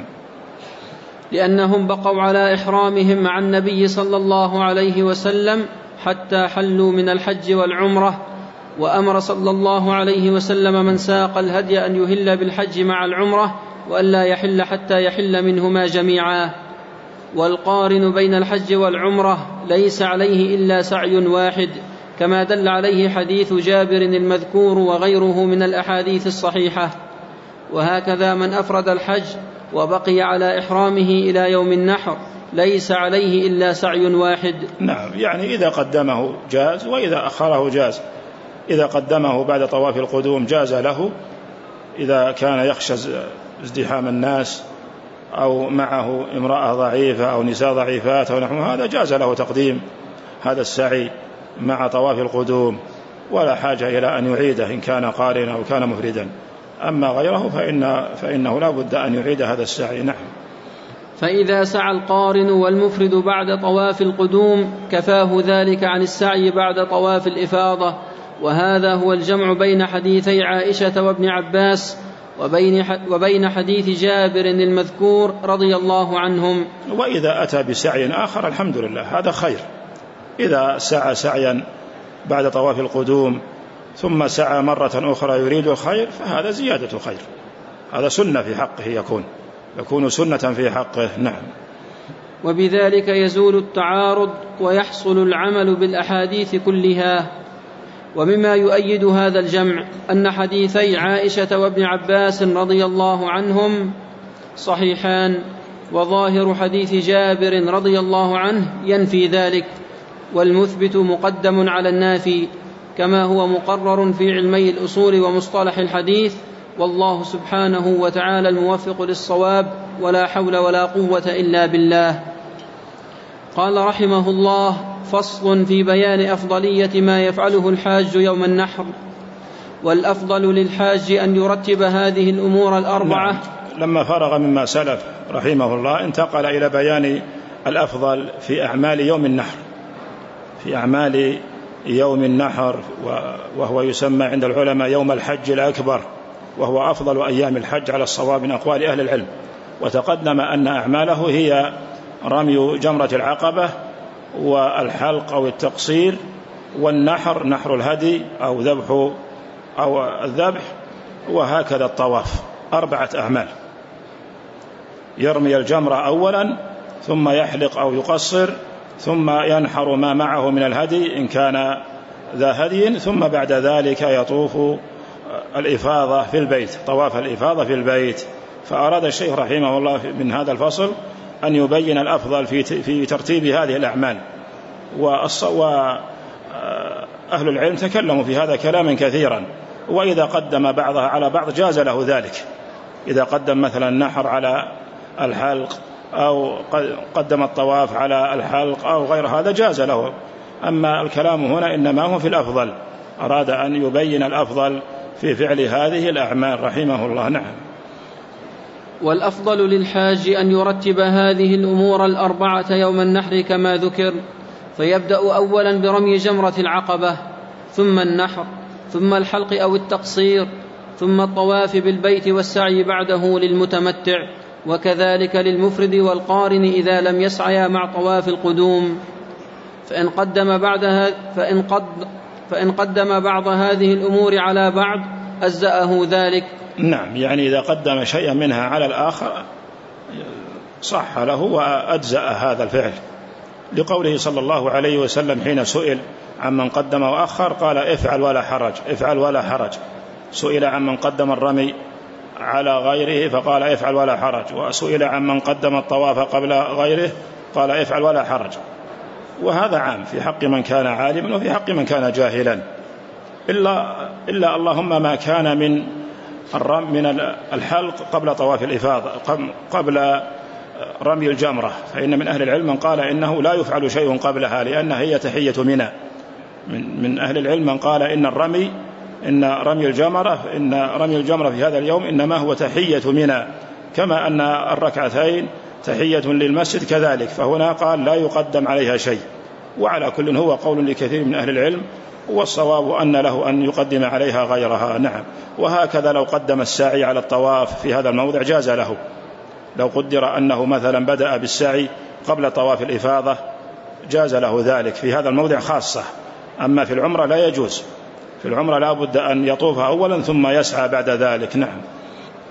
لأنهم بقوا على إحرامهم مع النبي صلى الله عليه وسلم حتى حلوا من الحج والعمرة، وأمر صلى الله عليه وسلم من ساق الهدي أن يهل بالحج مع العمرة وألا يحل حتى يحل منهما جميعا. والقارن بين الحج والعمرة ليس عليه إلا سعي واحد، كما دل عليه حديث جابر المذكور وغيره من الأحاديث الصحيحة. وهكذا من أفرد الحج وبقي على إحرامه إلى يوم النحر ليس عليه إلا سعي واحد. نعم، يعني إذا قدمه جاز وإذا أخره جاز. إذا قدمه بعد طواف القدوم جاز له، إذا كان يخشى ازدحام الناس أو معه امرأة ضعيفة أو نساء ضعيفات أو نحو هذا جاز له تقديم هذا السعي مع طواف القدوم، ولا حاجة إلى أن يعيده إن كان قارنا أو كان مفردا. أما غيره فإنه لا بد أن يعيد هذا السعي. نعم. فإذا سعى القارن والمفرد بعد طواف القدوم كفاه ذلك عن السعي بعد طواف الإفاضة. وهذا هو الجمع بين حديثي عائشة وابن عباس وبين حديث جابر المذكور رضي الله عنهم. وإذا أتى بسعي آخر الحمد لله، هذا خير. إذا سعى سعيا بعد طواف القدوم ثم سعى مرة أخرى يريد الخير فهذا زيادة خير، هذا سنة في حقه، يكون سنة في حقه. نعم. وبذلك يزول التعارض ويحصل العمل بالأحاديث كلها. ومما يؤيد هذا الجمع أن حديثي عائشة وابن عباس رضي الله عنهم صحيحان، وظاهر حديث جابر رضي الله عنه ينفي ذلك، والمثبت مقدم على النافي، كما هو مقرر في علمي الأصول ومصطلح الحديث. والله سبحانه وتعالى الموفق للصواب، ولا حول ولا قوة إلا بالله. قال رحمه الله: فصل في بيان أفضلية ما يفعله الحاج يوم النحر. والأفضل للحاج أن يرتب هذه الأمور الأربعة. لما فرغ مما سلف رحمه الله انتقل إلى بيان الأفضل في أعمال يوم النحر، في أعمال يوم النحر، وهو يسمى عند العلماء يوم الحج الأكبر، وهو أفضل أيام الحج على الصواب من أقوال أهل العلم. وتقدم أن أعماله هي رمي جمرة العقبة والحلق أو التقصير والنحر، نحر الهدي أو ذبح أو الذبح، وهكذا الطواف. 4 أعمال: يرمي الجمرة أولا، ثم يحلق أو يقصر، ثم ينحر ما معه من الهدي إن كان ذا هدي، ثم بعد ذلك يطوف الإفاضة في البيت، طواف الإفاضة في البيت. فأراد الشيخ رحمه الله من هذا الفصل أن يبين الأفضل في ترتيب هذه الأعمال. وأهل العلم تكلموا في هذا كلاما كثيرا، وإذا قدم بعضها على بعض جاز له ذلك. إذا قدم مثلا النحر على الحلق أو قدم الطواف على الحلق أو غير هذا جاز له. أما الكلام هنا إنما هو في الأفضل، أراد أن يبين الأفضل في فعل هذه الأعمال رحمه الله. نعم. والأفضل للحاج أن يرتب هذه الأمور الأربعة يوم النحر كما ذكر، فيبدأ أولا برمي جمرة العقبة، ثم النحر، ثم الحلق أو التقصير، ثم الطواف بالبيت والسعي بعده للمتمتع، وكذلك للمفرد والقارن إذا لم يسعيا مع طواف القدوم. فإن قدم بعض هذه الأمور على بعض أجزأه ذلك. نعم، يعني إذا قدم شيئا منها على الآخر صح له وأجزأ هذا الفعل، لقوله صلى الله عليه وسلم حين سئل عمن قدم وأخر قال: افعل ولا حرج، افعل ولا حرج. سئل عمن قدم الرمي على غيره فقال: افعل ولا حرج. وسئل عمن قدم الطواف قبل غيره قال: افعل ولا حرج. وهذا عام في حق من كان عالما وفي حق من كان جاهلا، إلا اللهم ما كان من الحلق قبل طواف الإفاضة، قبل رمي الجمرة، فإن من أهل العلم من قال إنه لا يفعل شيء قبلها لأنها هي تحية منى. من أهل العلم من قال إن رمي الجمرة في هذا اليوم إنما هو تحية منى، كما أن الركعتين تحية للمسجد كذلك، فهنا قال لا يقدم عليها شيء. وعلى كل هو قول لكثير من أهل العلم، والصواب أن له أن يقدم عليها غيرها. نعم. وهكذا لو قدم السعي على الطواف في هذا الموضع جاز له، لو قدر أنه مثلا بدأ بالسعي قبل طواف الإفاضة جاز له ذلك في هذا الموضع خاصة. أما في العمرة لا يجوز، في العمرة لا بد أن يطوف أولا ثم يسعى بعد ذلك. نعم.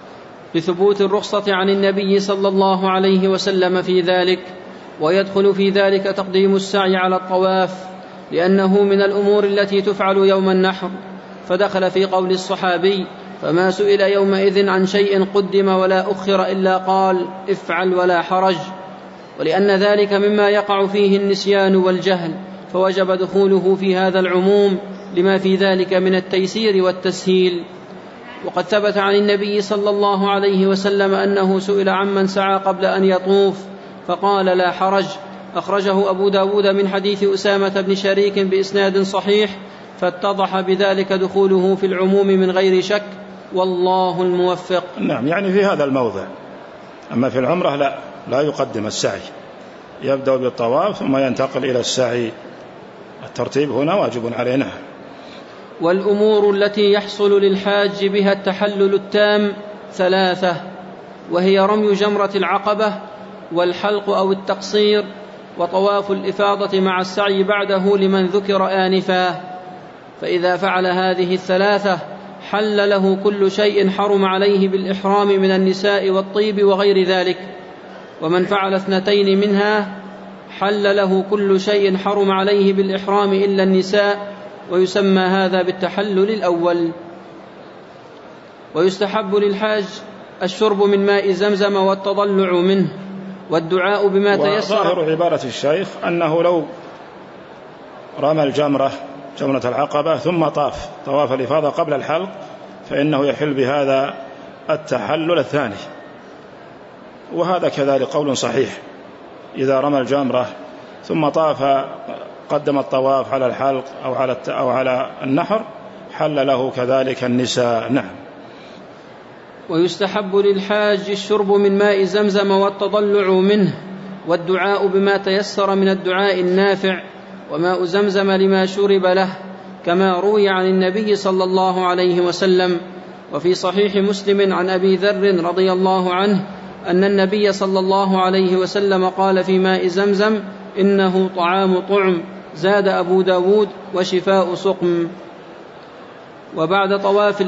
بثبوت الرخصة عن النبي صلى الله عليه وسلم في ذلك، ويدخل في ذلك تقديم السعي على الطواف لأنه من الأمور التي تفعل يوم النحر، فدخل في قول الصحابي: فما سئل يومئذ عن شيء قدم ولا أخر إلا قال افعل ولا حرج، ولأن ذلك مما يقع فيه النسيان والجهل، فوجب دخوله في هذا العموم لما في ذلك من التيسير والتسهيل. وقد ثبت عن النبي صلى الله عليه وسلم أنه سئل عمن سعى قبل أن يطوف فقال لا حرج، أخرجه أبو داود من حديث أسامة بن شريك بإسناد صحيح، فاتضح بذلك دخوله في العموم من غير شك، والله الموفق. نعم، يعني في هذا الموضع. أما في العمرة لا يقدم السعي، يبدأ بالطواف ثم ينتقل إلى السعي، الترتيب هنا واجب علينا. والأمور التي يحصل للحاج بها التحلل التام 3، وهي رمي جمرة العقبة، والحلق أو التقصير، وطواف الإفاضة مع السعي بعده لمن ذكر آنفا. فإذا فعل هذه 3 حل له كل شيء حرم عليه بالإحرام من النساء والطيب وغير ذلك، ومن فعل 2 منها حل له كل شيء حرم عليه بالإحرام إلا النساء، ويسمى هذا بالتحلل الأول. ويستحب للحاج الشرب من ماء زمزم والتضلع منه، والدعاء بما تيسر. وظاهر عبارة الشيخ أنه لو رمى جمرة العقبة ثم طواف الإفاضة قبل الحلق فإنه يحل بهذا التحلل الثاني، وهذا كذلك قول صحيح. إذا رمى الجمرة ثم طاف قدم الطواف على الحلق أو على النحر حل له كذلك النساء. نعم. ويستحب للحاج الشرب من ماء زمزم والتضلع منه، والدعاء بما تيسر من الدعاء النافع، وماء زمزم لما شرب له، كما روي عن النبي صلى الله عليه وسلم. وفي صحيح مسلم عن أبي ذر رضي الله عنه أن النبي صلى الله عليه وسلم قال في ماء زمزم: إنه طعام طعم، زاد أبو داود: وشفاء سقم. وبعد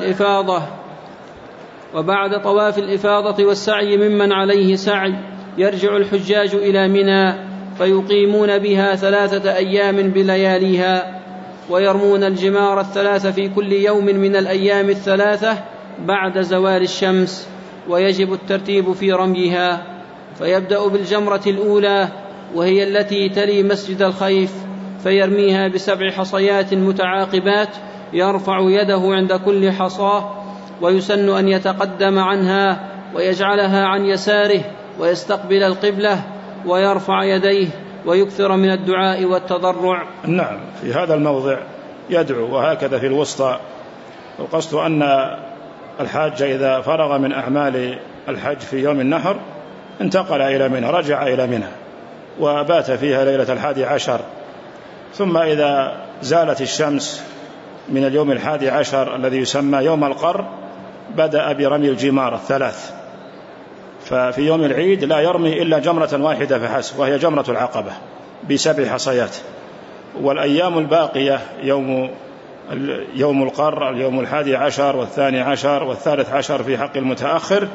طواف الإفاضة والسعي ممن عليه سعي يرجع الحجاج إلى منى فيقيمون بها 3 أيام بلياليها، ويرمون الجمار 3 في كل يوم من الأيام 3 بعد زوال الشمس، ويجب الترتيب في رميها، فيبدأ بالجمرة الأولى وهي التي تلي مسجد الخيف، فيرميها ب7 حصيات متعاقبات، يرفع يده عند كل حصاة، ويسن أن يتقدم عنها ويجعلها عن يساره ويستقبل القبلة ويرفع يديه ويكثر من الدعاء والتضرع. نعم، في هذا الموضع يدعو، وهكذا في الوسطى. القصد أن الحاج إذا فرغ من أعمال الحج في يوم النحر انتقل إلى منى، رجع إلى منى وبات فيها ليلة 11، ثم إذا زالت الشمس من اليوم 11 الذي يسمى يوم القر بدأ برمي الجمار 3. ففي يوم العيد لا يرمي إلا جمرة واحدة فحسب، وهي جمرة العقبة ب7 حصيات. والأيام الباقية يوم القر، اليوم 11 والثاني عشر والثالث عشر في حق المتأخر،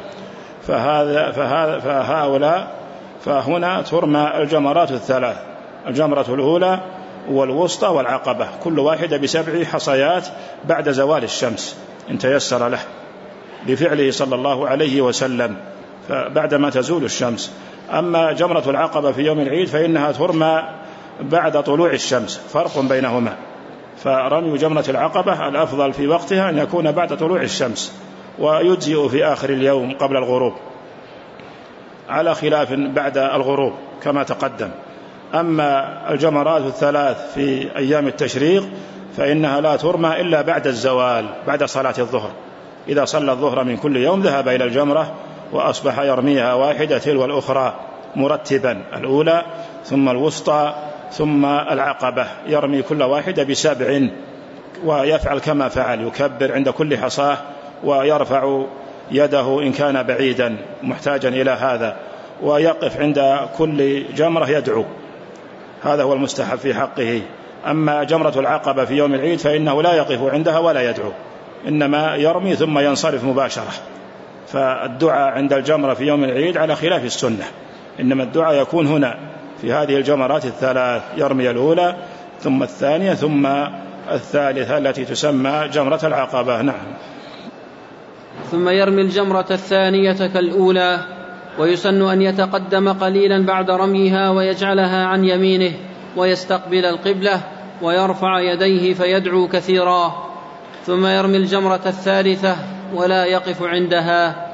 فهنا ترمى الجمرات 3: الجمرة الأولى والوسطى والعقبة، كل واحدة ب7 حصيات بعد زوال الشمس إن تيسر له بفعله صلى الله عليه وسلم، فبعدما تزول الشمس. أما جمرة العقبة في يوم العيد فإنها ترمى بعد طلوع الشمس، فرق بينهما. فرمي جمرة العقبة الأفضل في وقتها أن يكون بعد طلوع الشمس، ويجزئ في آخر اليوم قبل الغروب، على خلاف بعد الغروب كما تقدم. أما الجمرات 3 في أيام التشريق فإنها لا ترمى إلا بعد الزوال، بعد صلاة الظهر. إذا صلى الظهر من كل يوم ذهب إلى الجمرة وأصبح يرميها واحدة تلو الأخرى مرتبا، الأولى ثم الوسطى ثم العقبة، يرمي كل واحدة ب7، ويفعل كما فعل، يكبر عند كل حصاة ويرفع يده إن كان بعيدا محتاجا إلى هذا، ويقف عند كل جمرة يدعو، هذا هو المستحب في حقه. أما جمرة العقبة في يوم العيد فإنه لا يقف عندها ولا يدعو، إنما يرمي ثم ينصرف مباشرة. فالدعاء عند الجمرة في يوم العيد على خلاف السنة، إنما الدعاء يكون هنا في هذه الجمرات الثلاث، يرمي الأولى ثم الثانية ثم الثالثة التي تسمى جمرة العقبة. نعم. ثم يرمي الجمرة الثانية كالأولى، ويسن أن يتقدم قليلا بعد رميها ويجعلها عن يمينه ويستقبل القبلة ويرفع يديه فيدعو كثيرا، ثم يرمي الجمرة الثالثة ولا يقف عندها،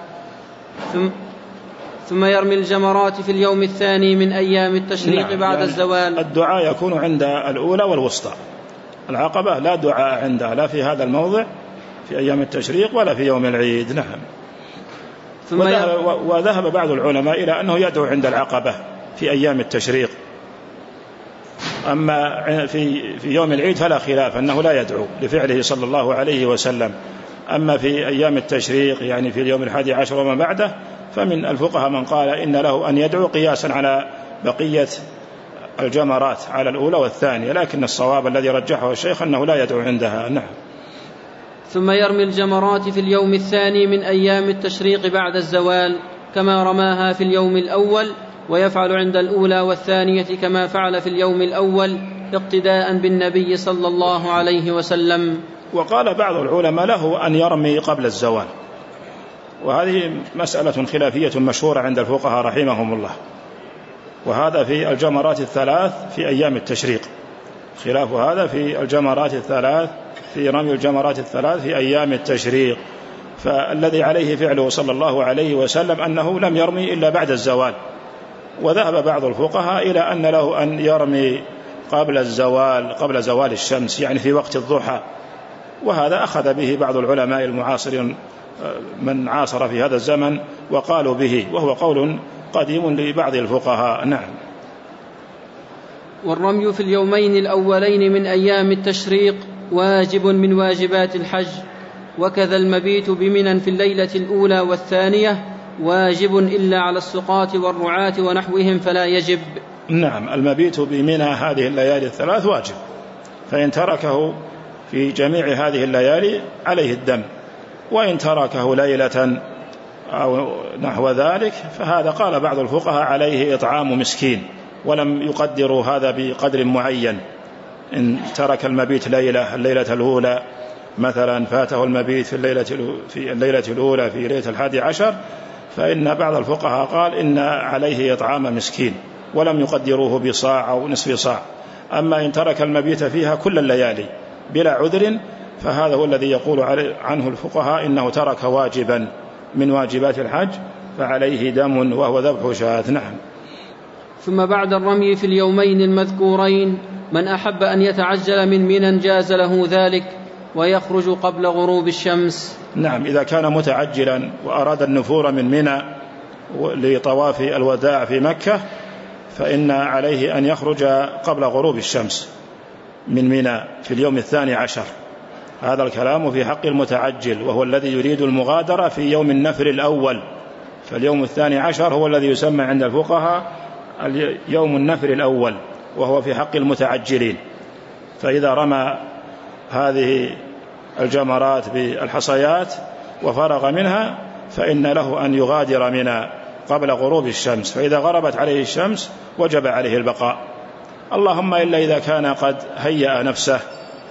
ثم يرمي الجمرات في اليوم الثاني من أيام التشريق بعد يعني الزوال. الدعاء يكون عند الأولى والوسطى، العقبة لا دعاء عندها لا في هذا الموضع في أيام التشريق ولا في يوم العيد. نعم. وذهب بعض العلماء إلى أنه يدعو عند العقبة في أيام التشريق، أما في يوم العيد فلا خلاف أنه لا يدعو لفعله صلى الله عليه وسلم. أما في أيام التشريق يعني في اليوم 11 وما بعده فمن الفقهاء من قال إن له أن يدعو قياسا على بقية الجمرات على الأولى والثانية، لكن الصواب الذي رجحه الشيخ أنه لا يدعو عندها. نعم. ثم يرمي الجمرات في اليوم الثاني من أيام التشريق بعد الزوال كما رماها في اليوم الأول، ويفعل عند الأولى والثانية كما فعل في اليوم الأول اقتداء بالنبي صلى الله عليه وسلم. وقال بعض العلماء له أن يرمي قبل الزوال، وهذه مسألة خلافية مشهورة عند الفقهاء رحمهم الله، وهذا في الجمرات الثلاث في أيام التشريق، خلاف هذا في الجمرات الثلاث في رمي الجمرات الثلاث في أيام التشريق. فالذي عليه فعله صلى الله عليه وسلم أنه لم يرمي إلا بعد الزوال، وذهب بعض الفقهاء إلى أن له أن يرمي قبل الزوال، قبل زوال الشمس يعني في وقت الضحى، وهذا أخذ به بعض العلماء المعاصرين من عاصر في هذا الزمن وقالوا به، وهو قول قديم لبعض الفقهاء. نعم. والرمي في اليومين الأولين من أيام التشريق واجب من واجبات الحج، وكذا المبيت بمنى في الليلة الأولى والثانية واجب إلا على السقاة والرعاة ونحوهم فلا يجب. نعم. المبيت بمنى هذه الليالي الثلاث واجب، فإن تركه في جميع هذه الليالي عليه الدم، وإن تركه ليلة أو نحو ذلك فهذا قال بعض الفقهاء عليه إطعام مسكين، ولم يقدروا هذا بقدر معين. إن ترك المبيت الليلة الأولى مثلا فاته المبيت في الليلة الأولى في ليلة 11 فإن بعض الفقهاء قال إن عليه إطعام مسكين، ولم يقدروه بصاع أو نصف صاع. أما إن ترك المبيت فيها كل الليالي بلا عذر فهذا هو الذي يقول عنه الفقهاء إنه ترك واجبا من واجبات الحج فعليه دم وهو ذبح شاة. نعم. ثم بعد الرمي في اليومين المذكورين من أحب أن يتعجل من منى جاز له ذلك ويخرج قبل غروب الشمس. نعم. إذا كان متعجلا وأراد النفور من منى لطواف الوداع في مكة فإن عليه أن يخرج قبل غروب الشمس من منى في اليوم 12. هذا الكلام في حق المتعجل، وهو الذي يريد المغادرة في يوم النفر الأول، فاليوم 12 هو الذي يسمى عند الفقهاء يوم النفر الأول، وهو في حق المتعجلين. فإذا رمى هذه الجمرات بالحصيات وفرغ منها فإن له أن يغادر منى قبل غروب الشمس، فإذا غربت عليه الشمس وجب عليه البقاء، اللهم إلا إذا كان قد هيأ نفسه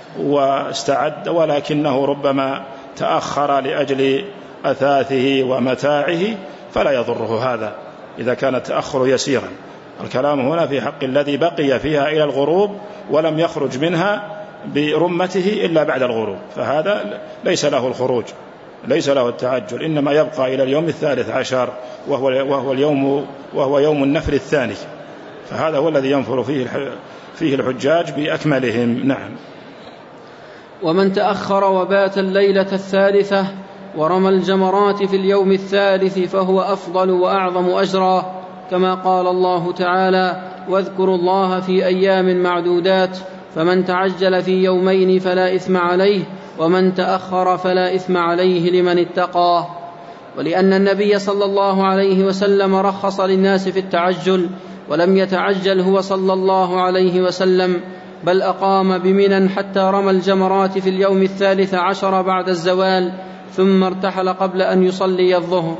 واستعد ولكنه ربما تأخر لأجل أثاثه ومتاعه فلا يضره هذا إذا كان التأخر يسيرا. الكلام هنا في حق الذي بقي فيها إلى الغروب ولم يخرج منها برمته إلا بعد الغروب، فهذا ليس له الخروج، ليس له التعجل، إنما يبقى إلى اليوم 13 وهو يوم النفر الثاني، فهذا هو الذي ينفر فيه الحجاج بأكملهم. نعم. ومن تأخر وبات الليلة الثالثة ورمى الجمرات في اليوم الثالث فهو أفضل وأعظم أجرا، كما قال الله تعالى: واذكروا الله في أيام معدودات، فمن تعجل في يومين فلا إثم عليه ومن تأخر فلا إثم عليه لمن اتقاه. ولأن النبي صلى الله عليه وسلم رخص للناس في التعجل ولم يتعجل هو صلى الله عليه وسلم، بل أقام بمنى حتى رمى الجمرات في اليوم 13 بعد الزوال، ثم ارتحل قبل أن يصلي الظهر.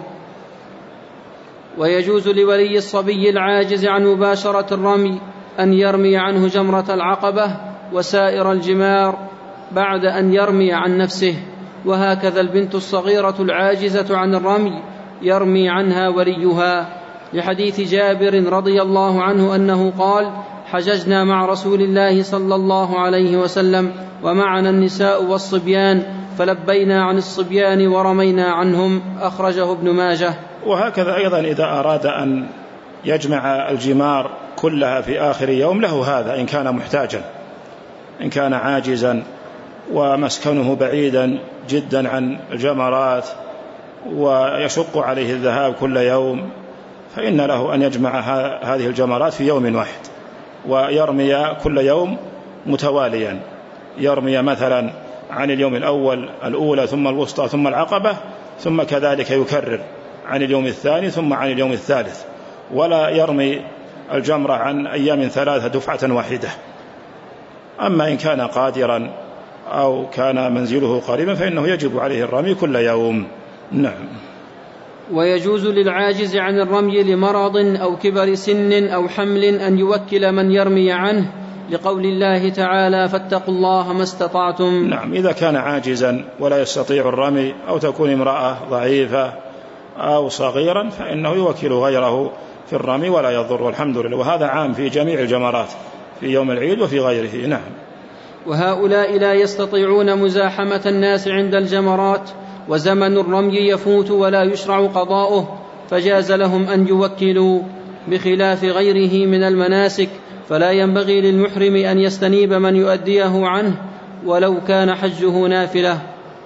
ويجوز لولي الصبي العاجز عن مباشرة الرمي أن يرمي عنه جمرة العقبة وسائر الجمار بعد أن يرمي عن نفسه، وهكذا البنت الصغيرة العاجزة عن الرمي يرمي عنها وليها، لحديث جابر رضي الله عنه أنه قال: حججنا مع رسول الله صلى الله عليه وسلم ومعنا النساء والصبيان فلبينا عن الصبيان ورمينا عنهم. أخرجه ابن ماجه. وهكذا أيضا إذا أراد أن يجمع الجمار كلها في آخر يوم له هذا، إن كان محتاجا، إن كان عاجزا ومسكنه بعيدا جدا عن الجمرات ويشق عليه الذهاب كل يوم، فإن له أن يجمع هذه الجمرات في يوم واحد ويرمي كل يوم متواليا، يرمي مثلا عن اليوم الأولى ثم الوسطى ثم العقبة، ثم كذلك يكرر عن اليوم الثاني ثم عن اليوم الثالث، ولا يرمي الجمرة عن أيام 3 دفعة واحدة. أما إن كان قادرا أو كان منزله قريبا فإنه يجب عليه الرمي كل يوم. نعم. ويجوز للعاجز عن الرمي لمرض أو كبر سن أو حمل أن يوكل من يرمي عنه، لقول الله تعالى: فاتقوا الله ما استطعتم. نعم، إذا كان عاجزا ولا يستطيع الرمي أو تكون امرأة ضعيفة أو صغيرا فإنه يوكل غيره في الرمي ولا يضر، والحمد لله. وهذا عام في جميع الجمرات في يوم العيد وفي غيره. نعم. وهؤلاء لا يستطيعون مزاحمة الناس عند الجمرات، وزمن الرمي يفوت ولا يشرع قضاؤه، فجاز لهم أن يوكلوا، بخلاف غيره من المناسك، فلا ينبغي للمحرم أن يستنيب من يؤديه عنه ولو كان حجه نافلة،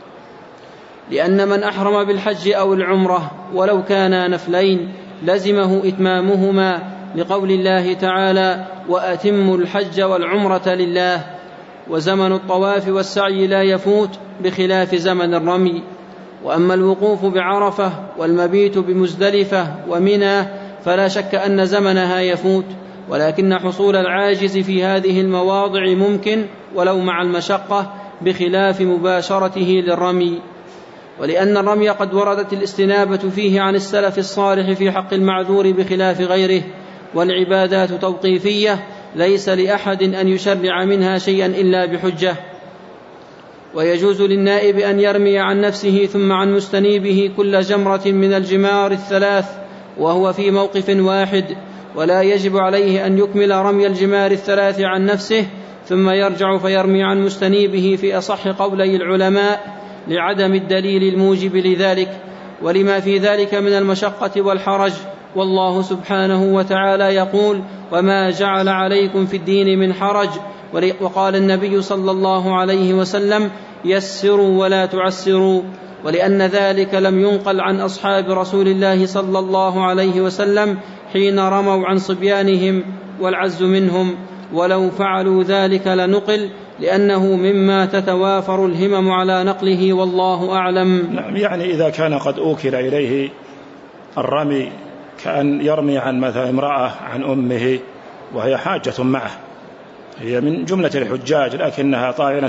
لأن من أحرم بالحج أو العمرة ولو كانا نفلين لزمه إتمامهما، لقول الله تعالى: وأتموا الحج والعمرة لله. وزمن الطواف والسعي لا يفوت، بخلاف زمن الرمي. وأما الوقوف بعرفة والمبيت بمزدلفة ومنى فلا شك أن زمنها يفوت، ولكن حصول العاجز في هذه المواضع ممكن ولو مع المشقة، بخلاف مباشرته للرمي. ولأن الرمي قد وردت الاستنابة فيه عن السلف الصالح في حق المعذور بخلاف غيره، والعبادات توقيفية ليس لأحد أن يشرع منها شيئا إلا بحجة. ويجوز للنائب أن يرمي عن نفسه ثم عن مستنيبه كل جمرة من الجمار 3 وهو في موقف واحد، ولا يجب عليه أن يكمل رمي الجمار 3 عن نفسه ثم يرجع فيرمي عن مستنيبه في أصح قولي العلماء، لعدم الدليل الموجب لذلك ولما في ذلك من المشقة والحرج. والله سبحانه وتعالى يقول: وما جعل عليكم في الدين من حرج. وقال النبي صلى الله عليه وسلم: يسروا ولا تعسروا. ولأن ذلك لم ينقل عن أصحاب رسول الله صلى الله عليه وسلم حين رموا عن صبيانهم والعز منهم، ولو فعلوا ذلك لنقل، لأنه مما تتوافر الهمم على نقله، والله أعلم. نعم، يعني إذا كان قد أوكل إليه الرمي كأن يرمي عن مثلا امرأة عن أمه وهي حاجة معه، هي من جملة الحجاج لكنها طاعنة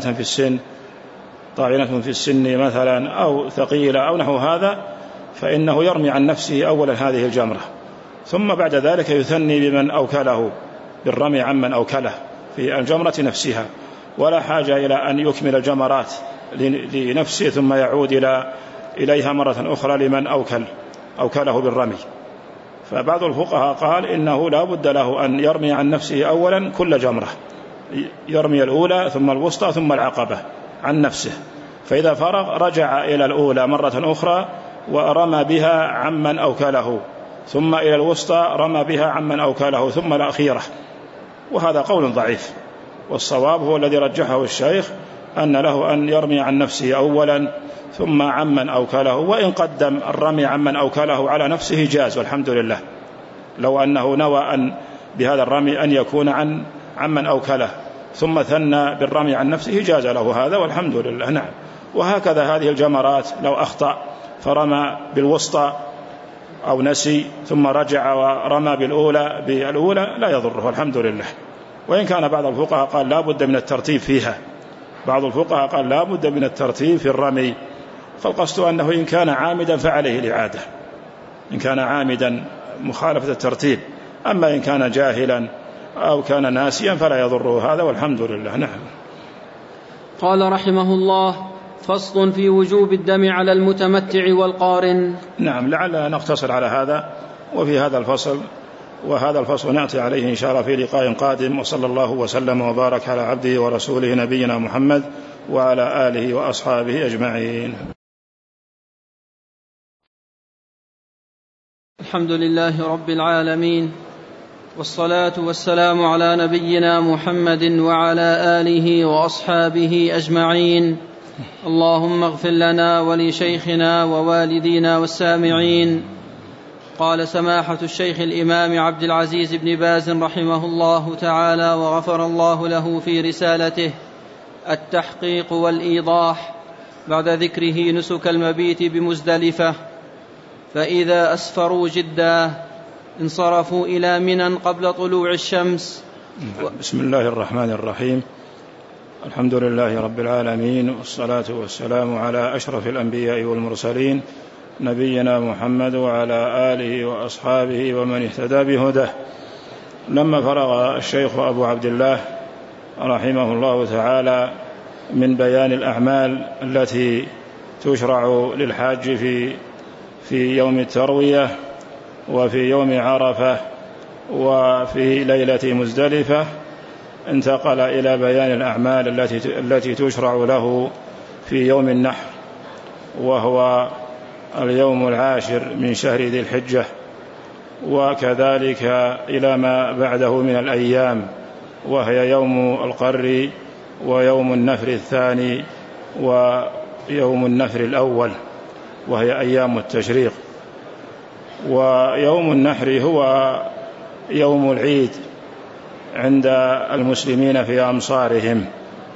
في السن مثلا أو ثقيلة أو نحو هذا، فإنه يرمي عن نفسه أولا هذه الجمرة، ثم بعد ذلك يثني بمن أوكله بالرمي عمن أوكله في الجمرة نفسها، ولا حاجة إلى أن يكمل الجمرات لنفسه ثم يعود إليها مرة أخرى لمن أوكله بالرمي. فبعض الفقهاء قال إنه لا بد له أن يرمي عن نفسه أولا كل جمرة، يرمي الأولى ثم الوسطى ثم العقبة عن نفسه، فإذا فرغ رجع إلى الأولى مرة أخرى ورمى بها عمن أوكله، ثم إلى الوسطى رمى بها عمن أوكله، ثم الأخيرة. وهذا قول ضعيف، والصواب هو الذي رجحه الشيخ أن له أن يرمي عن نفسه أولا ثم عمن أوكله، وإن قدم الرمي عمن أوكله على نفسه جاز والحمد لله، لو أنه نوى أن بهذا الرمي أن يكون عمن أوكله ثم ثنى بالرمي عن نفسه جاز له هذا والحمد لله. نعم. وهكذا هذه الجمرات لو أخطأ فرمى بالوسطى أو نسي ثم رجع ورمى بالأولى لا يضره الحمد لله. وإن كان بعض الفقهاء قال لا بد من الترتيب فيها، بعض الفقهاء قال لا بد من الترتيب في الرمي، فالقصد أنه إن كان عامدا فعليه الإعادة، إن كان عامدا مخالفة الترتيب. أما إن كان جاهلا أو كان ناسيا فلا يضره هذا، والحمد لله. نعم. قال رحمه الله: فصل في وجوب الدم على المتمتع والقارن. نعم، لعل نقتصر على هذا وفي هذا الفصل، وهذا الفصل نأتي عليه إن شاء الله في لقاء قادم. وصلى الله وسلم وبارك على عبده ورسوله نبينا محمد وعلى آله وأصحابه أجمعين. الحمد لله رب العالمين، والصلاة والسلام على نبينا محمد وعلى آله وأصحابه أجمعين. اللهم اغفر لنا ولشيخنا ووالدينا والسامعين. قال سماحة الشيخ الإمام عبد العزيز بن باز رحمه الله تعالى وغفر الله له في رسالته التحقيق والإيضاح بعد ذكره نسك المبيت بمزدلفة: فإذا أسفروا جدا انصرفوا إلى منى قبل طلوع الشمس. بسم الله الرحمن الرحيم. الحمد لله رب العالمين، والصلاة والسلام على أشرف الأنبياء والمرسلين نبينا محمد وعلى آله وأصحابه ومن اهتدى بهداه. لما فرغ الشيخ أبو عبد الله رحمه الله تعالى من بيان الأعمال التي تشرع للحاج في يوم التروية وفي يوم عرفة وفي ليلة مزدلفة، انتقل إلى بيان الأعمال التي تشرع له في يوم النحر، وهو اليوم العاشر من شهر ذي الحجة، وكذلك إلى ما بعده من الأيام، وهي يوم القر ويوم النفر الثاني ويوم النفر الأول، وهي أيام التشريق. ويوم النحر هو يوم العيد عند المسلمين في أمصارهم.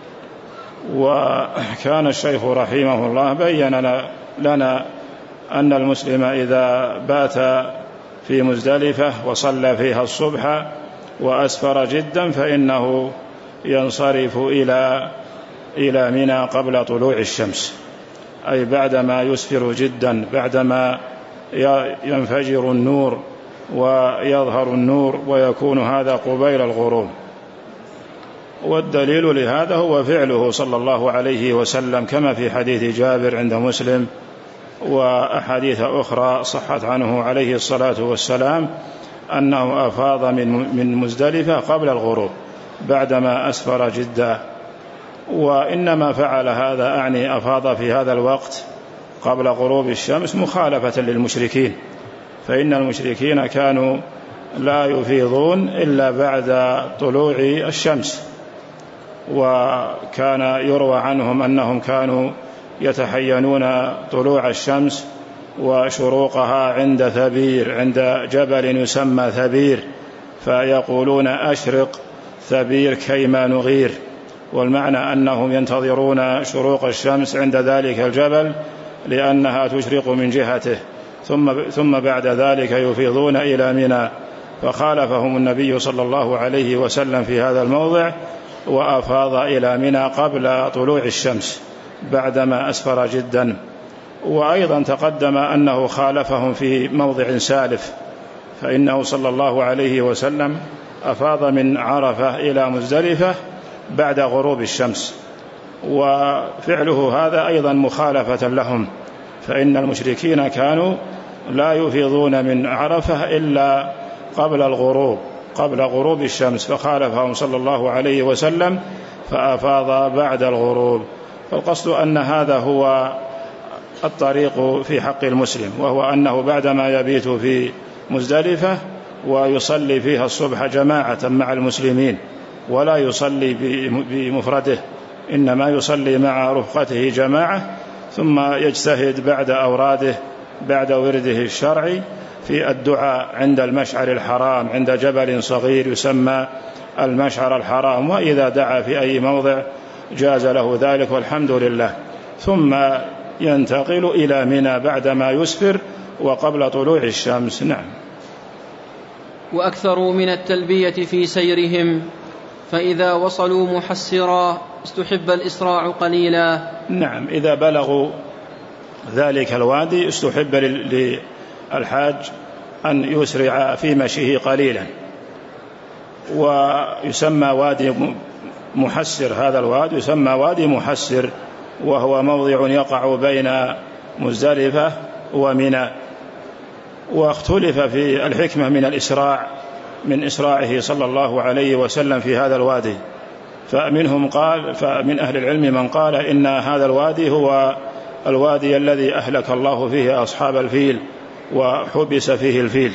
وكان الشيخ رحمه الله بيّن لنا أن المسلم إذا بات في مزدلفة وصلى فيها الصبح وأسفر جدا فإنه ينصرف إلى منى قبل طلوع الشمس، أي بعدما يسفر جدا، بعدما ينفجر النور ويظهر النور، ويكون هذا قبيل الغروب. والدليل لهذا هو فعله صلى الله عليه وسلم، كما في حديث جابر عند مسلم وأحاديث أخرى صحت عنه عليه الصلاة والسلام أنه أفاض من مزدلفة قبل الغروب بعدما أسفر جدا. وإنما فعل هذا، أعني أفاض في هذا الوقت قبل غروب الشمس، مخالفة للمشركين، فإن المشركين كانوا لا يفيضون إلا بعد طلوع الشمس، وكان يروى عنهم أنهم كانوا يتحينون طلوع الشمس وشروقها عند ثبير، عند جبل يسمى ثبير، فيقولون: أشرق ثبير كيما نغير. والمعنى أنهم ينتظرون شروق الشمس عند ذلك الجبل لأنها تشرق من جهته، ثم بعد ذلك يفيضون إلى منى. فخالفهم النبي صلى الله عليه وسلم في هذا الموضع، وأفاض إلى منى قبل طلوع الشمس بعدما أسفر جدا. وأيضا تقدم أنه خالفهم في موضع سالف، فإنه صلى الله عليه وسلم أفاض من عرفة إلى مزدلفة بعد غروب الشمس، وفعله هذا أيضا مخالفة لهم، فإن المشركين كانوا لا يفيضون من عرفة إلا قبل الغروب، قبل غروب الشمس، فخالفهم صلى الله عليه وسلم فأفاض بعد الغروب. فالقصد أن هذا هو الطريق في حق المسلم، وهو أنه بعدما يبيت في مزدلفة ويصلي فيها الصبح جماعة مع المسلمين، ولا يصلي بمفرده، إنما يصلي مع رفقته جماعة، ثم يجتهد بعد أوراده، بعد ورده الشرعي، في الدعاء عند المشعر الحرام، عند جبل صغير يسمى المشعر الحرام، وإذا دعا في أي موضع جاز له ذلك، والحمد لله. ثم ينتقل إلى منى بعدما يسفر وقبل طلوع الشمس. نعم. وأكثروا من التلبية في سيرهم، فإذا وصلوا محسرا استحب الإسراع قليلا. نعم، إذا بلغوا ذلك الوادي استحب للحاج أن يسرع في مشيه قليلا. ويسمى وادي محسر، هذا الوادي يسمى وادي محسر، وهو موضع يقع بين مزدلفة ومنى. واختلف في الحكمة من إسراعه صلى الله عليه وسلم في هذا الوادي، فمن أهل العلم من قال إن هذا الوادي هو الوادي الذي أهلك الله فيه أصحاب الفيل وحبس فيه الفيل،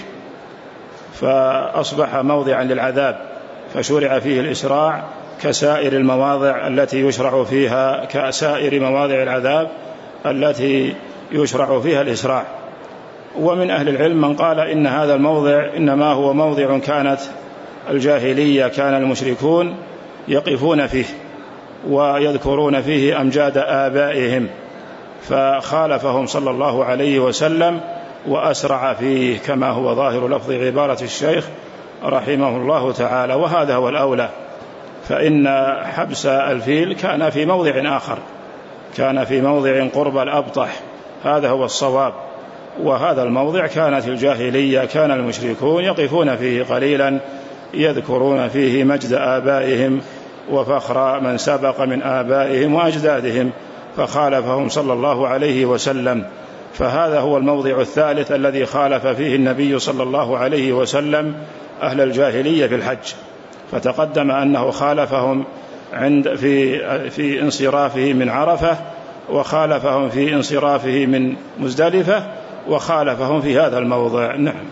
فأصبح موضعا للعذاب، فشرع فيه الإسراع كسائر المواضع التي يشرع فيها، كسائر مواضع العذاب التي يشرع فيها الإسراع. ومن أهل العلم من قال إن هذا الموضع إنما هو موضع كانت الجاهلية، كان المشركون يقفون فيه ويذكرون فيه أمجاد آبائهم، فخالفهم صلى الله عليه وسلم وأسرع فيه، كما هو ظاهر لفظ عبارة الشيخ رحمه الله تعالى. وهذا هو الأولى، فإن حبس الفيل كان في موضع آخر، كان في موضع قرب الأبطح، هذا هو الصواب. وهذا الموضع كانت الجاهلية، كان المشركون يقفون فيه قليلا يذكرون فيه مجد آبائهم وفخر من سبق من آبائهم وأجدادهم، فخالفهم صلى الله عليه وسلم. فهذا هو الموضع الثالث الذي خالف فيه النبي صلى الله عليه وسلم أهل الجاهلية في الحج، فتقدم أنه خالفهم في انصرافه من عرفة، وخالفهم في انصرافه من مزدلفة، وخالفهم في هذا الموضع. نعم.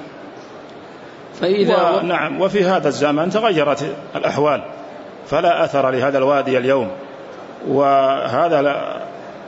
نعم. وفي هذا الزمان تغيرت الأحوال، فلا أثر لهذا الوادي اليوم. وهذا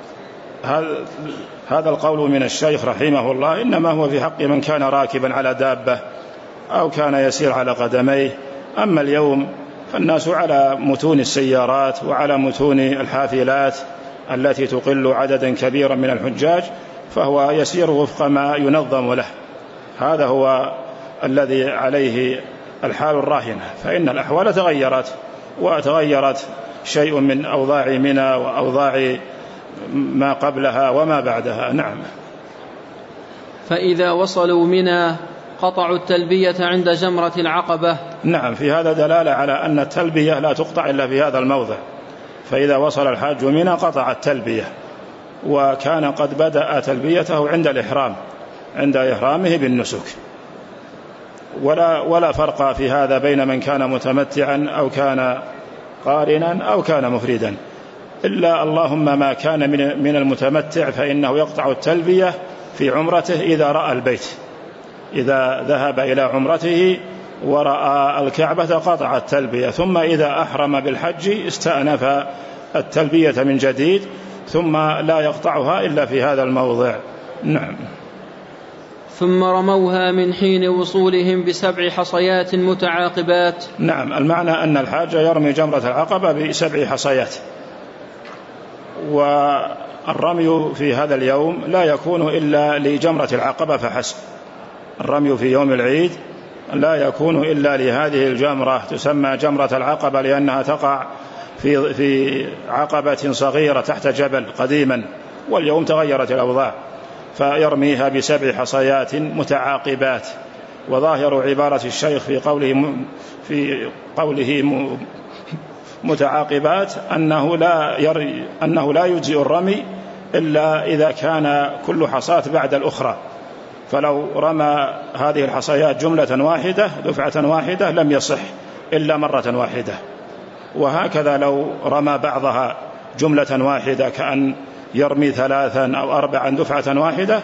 القول من الشيخ رحمه الله إنما هو في حق من كان راكبا على دابة أو كان يسير على قدميه. أما اليوم فالناس على متون السيارات وعلى متون الحافلات التي تقل عددا كبيرا من الحجاج، فهو يسير وفق ما ينظم له. هذا هو الذي عليه الحال الراهنة، فإن الأحوال تغيرت، وتغيرت شيء من أوضاع منى وأوضاع ما قبلها وما بعدها. نعم. فإذا وصلوا منى قطعوا التلبية عند جمرة العقبة. نعم، في هذا دلالة على أن التلبية لا تقطع إلا في هذا الموضع، فإذا وصل الحاج منى قطع التلبية، وكان قد بدأ تلبيته عند الإحرام، عند إحرامه بالنسك. ولا فرق في هذا بين من كان متمتعا أو كان قارنا أو كان مفردا، إلا اللهم ما كان من المتمتع فإنه يقطع التلبية في عمرته إذا رأى البيت، إذا ذهب إلى عمرته ورأى الكعبة قطع التلبية، ثم إذا أحرم بالحج استأنف التلبية من جديد، ثم لا يقطعها إلا في هذا الموضع. نعم. ثم رموها من حين وصولهم ب7 حصيات متعاقبات. نعم، المعنى أن الحاج يرمي جمرة العقبة ب7 حصيات. والرمي في هذا اليوم لا يكون إلا لجمرة العقبة فحسب، الرمي في يوم العيد لا يكون إلا لهذه الجمرة، تسمى جمرة العقبة لأنها تقع في عقبة صغيرة تحت جبل قديما، واليوم تغيرت الأوضاع، فيرميها ب7 حصيات متعاقبات. وظاهر عبارة الشيخ في قوله متعاقبات أنه لا يجزئ الرمي إلا إذا كان كل حصاة بعد الأخرى، فلو رمى هذه الحصيات جملة واحدة دفعة واحدة لم يصح إلا مرة واحدة، وهكذا لو رمى بعضها جملة واحدة كأن يرمي 3 أو 4 دفعة واحدة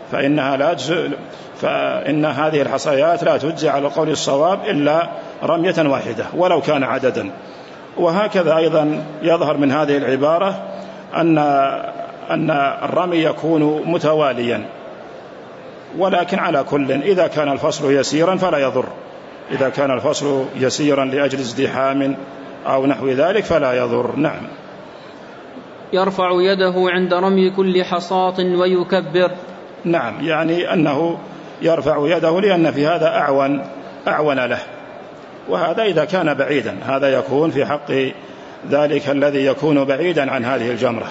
فإن هذه الحصيات لا تجزي على القول الصواب إلا رمية واحدة ولو كان عددا. وهكذا أيضا يظهر من هذه العبارة أن الرمي يكون متواليا، ولكن على كل إذا كان الفصل يسيرا فلا يضر، إذا كان الفصل يسيرا لأجل ازدحام أو نحو ذلك فلا يضر. نعم. يرفع يده عند رمي كل حصاة ويكبر. نعم، يعني أنه يرفع يده لأن في هذا أعون له، وهذا إذا كان بعيدا، هذا يكون في حق ذلك الذي يكون بعيدا عن هذه الجمرة.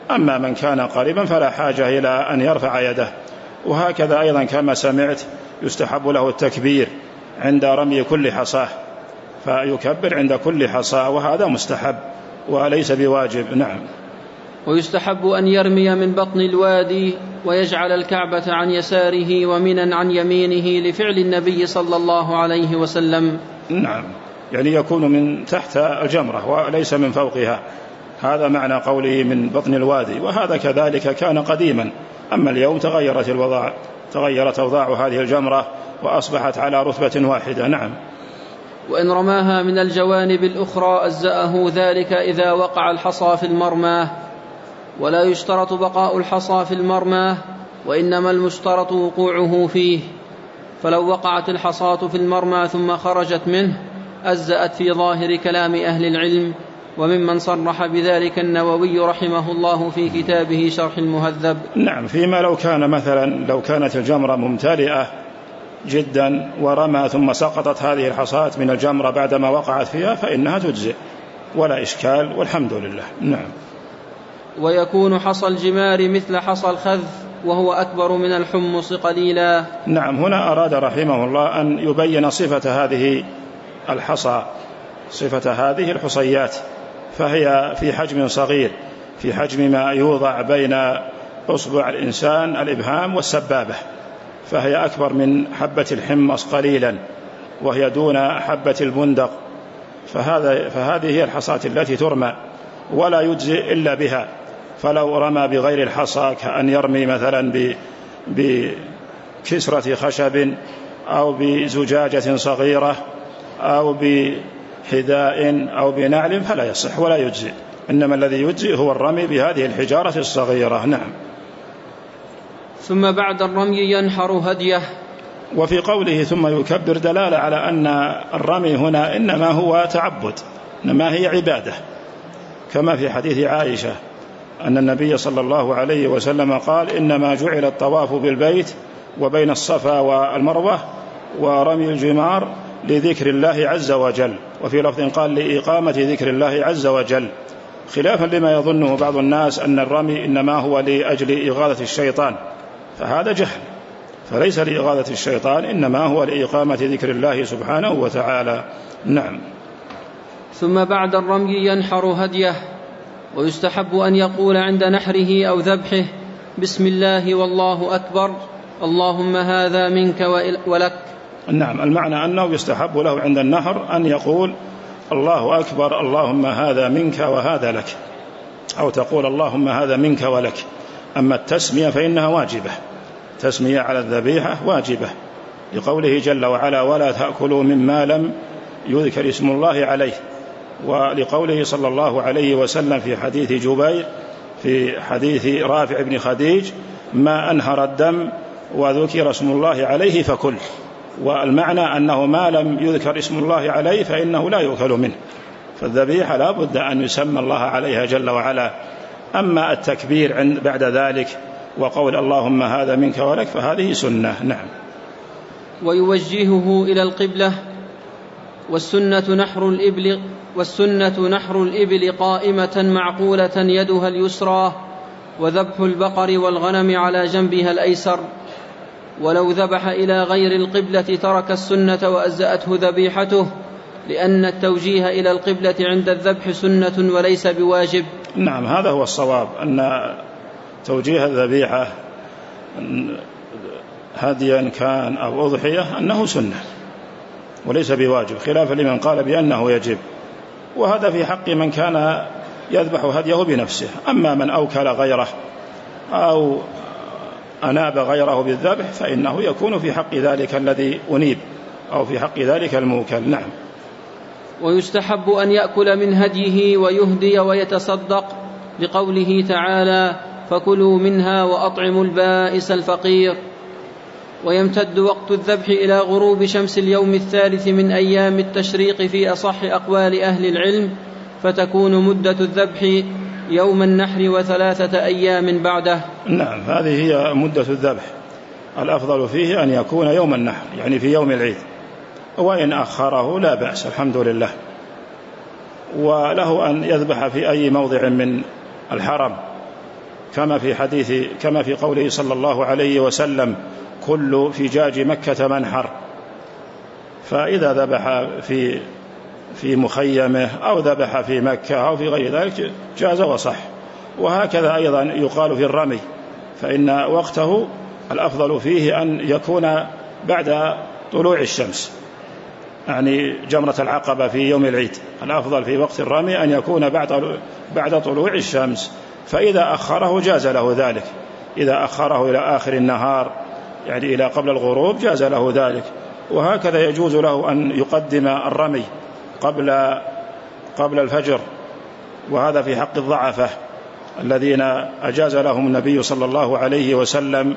أما من كان قريبا فلا حاجة إلى أن يرفع يده. وهكذا أيضا كما سمعت يستحب له التكبير عند رمي كل حصاه، فيكبر عند كل حصاه، وهذا مستحب وليس بواجب. نعم. ويستحب أن يرمي من بطن الوادي ويجعل الكعبة عن يساره ومنى عن يمينه لفعل النبي صلى الله عليه وسلم. نعم، يعني يكون من تحت الجمرة وليس من فوقها، هذا معنى قوله من بطن الوادي، وهذا كذلك كان قديما. أما اليوم تغيرت أوضاع هذه الجمرة وأصبحت على رتبة واحدة. نعم. وإن رماها من الجوانب الأخرى أجزأه ذلك إذا وقع الحصى في المرماه، ولا يشترط بقاء الحصى في المرماه، وإنما المشترط وقوعه فيه. فلو وقعت الحصاة في المرمى ثم خرجت منه أجزأت في ظاهر كلام أهل العلم، وممن صرح بذلك النووي رحمه الله في كتابه شرح المهذب. نعم، فيما لو كان مثلا لو كانت الجمرة ممتلئة جدا ورمى ثم سقطت هذه الحصاة من الجمرة بعدما وقعت فيها فإنها تجزئ ولا إشكال، والحمد لله. نعم. ويكون حصى الجمار مثل حصى الخذف وهو أكبر من الحمص قليلا. نعم، هنا أراد رحمه الله أن يبين صفة هذه الحصى، صفة هذه الحصيات، فهي في حجم صغير، في حجم ما يوضع بين أصبع الإنسان الإبهام والسبابة، فهي أكبر من حبة الحمص قليلا، وهي دون حبة البندق، فهذه هي الحصاة التي ترمى ولا يجزئ إلا بها. فلو رمى بغير الحصى كأن يرمي مثلا بكسرة خشب أو بزجاجة صغيرة أو بحذاء أو بنعل فلا يصح ولا يجزئ، إنما الذي يجزئ هو الرمي بهذه الحجارة الصغيرة. نعم. ثم بعد الرمي ينحر هديه. وفي قوله ثم يكبر دلالة على أن الرمي هنا إنما هو تعبد، إنما هي عبادة، كما في حديث عائشة أن النبي صلى الله عليه وسلم قال إنما جعل الطواف بالبيت وبين الصفا والمروة ورمي الجمار لذكر الله عز وجل، وفي لفظ قال لإقامة ذكر الله عز وجل، خلافا لما يظنه بعض الناس أن الرمي إنما هو لأجل إغاظة الشيطان، فهذا جهل، فليس لإغاظة الشيطان، إنما هو لإقامة ذكر الله سبحانه وتعالى. نعم. ثم بعد الرمي ينحر هديه، ويستحب أن يقول عند نحره أو ذبحه بسم الله والله أكبر، اللهم هذا منك ولك. نعم، المعنى أنه يستحب له عند النحر أن يقول الله أكبر اللهم هذا منك وهذا لك، أو تقول اللهم هذا منك ولك. أما التسمية فإنها واجبة، تسمية على الذبيحة واجبة، لقوله جل وعلا ولا تأكلوا مما لم يذكر اسم الله عليه، ولقوله صلى الله عليه وسلم في حديث جبير في حديث رافع بن خديج ما أنهر الدم وذكر اسم الله عليه فكل، والمعنى أنه ما لم يذكر اسم الله عليه فإنه لا يؤكل منه، فالذبيحة لا بد أن يسمى الله عليها جل وعلا. أما التكبير بعد ذلك وقول اللهم هذا منك ولك فهذه سنة. نعم. ويوجهه إلى القبلة، والسنة نحر الإبل قائمة معقولة يدها اليسرى، وذبح البقر والغنم على جنبها الأيسر. ولو ذبح إلى غير القبلة ترك السنة وأجزأته ذبيحته، لأن التوجيه إلى القبلة عند الذبح سنة وليس بواجب. نعم، هذا هو الصواب، أن توجيه الذبيحة هديا كان أو أضحية أنه سنة وليس بواجب، خلافا لمن قال بأنه يجب، وهذا في حق من كان يذبح هديه بنفسه. أما من أوكل غيره أو أناب غيره بالذبح فإنه يكون في حق ذلك الذي أنيب أو في حق ذلك الموكل. نعم. ويستحب أن يأكل من هديه ويهدي ويتصدق، لقوله تعالى فكلوا منها وأطعموا البائس الفقير. ويمتد وقت الذبح إلى غروب شمس اليوم الثالث من أيام التشريق في أصح أقوال أهل العلم، فتكون مدة الذبح يوم النحر و3 أيام بعده. نعم، هذه هي مدة الذبح، الأفضل فيه أن يكون يوم النحر يعني في يوم العيد، وإن أخره لا بأس الحمد لله. وله أن يذبح في أي موضع من الحرم كما في قوله صلى الله عليه وسلم: كل فجاج مكة منحر. فإذا ذبح في مخيمه أو ذبح في مكة أو في غير ذلك جاز وصح. وهكذا أيضا يقال في الرمي، فإن وقته الأفضل فيه أن يكون بعد طلوع الشمس، يعني جمرة العقبة في يوم العيد الأفضل في وقت الرمي أن يكون بعد طلوع الشمس، فإذا أخره جاز له ذلك. إذا أخره إلى آخر النهار يعني إلى قبل الغروب جاز له ذلك. وهكذا يجوز له أن يقدم الرمي قبل الفجر، وهذا في حق الضعفة الذين أجاز لهم النبي صلى الله عليه وسلم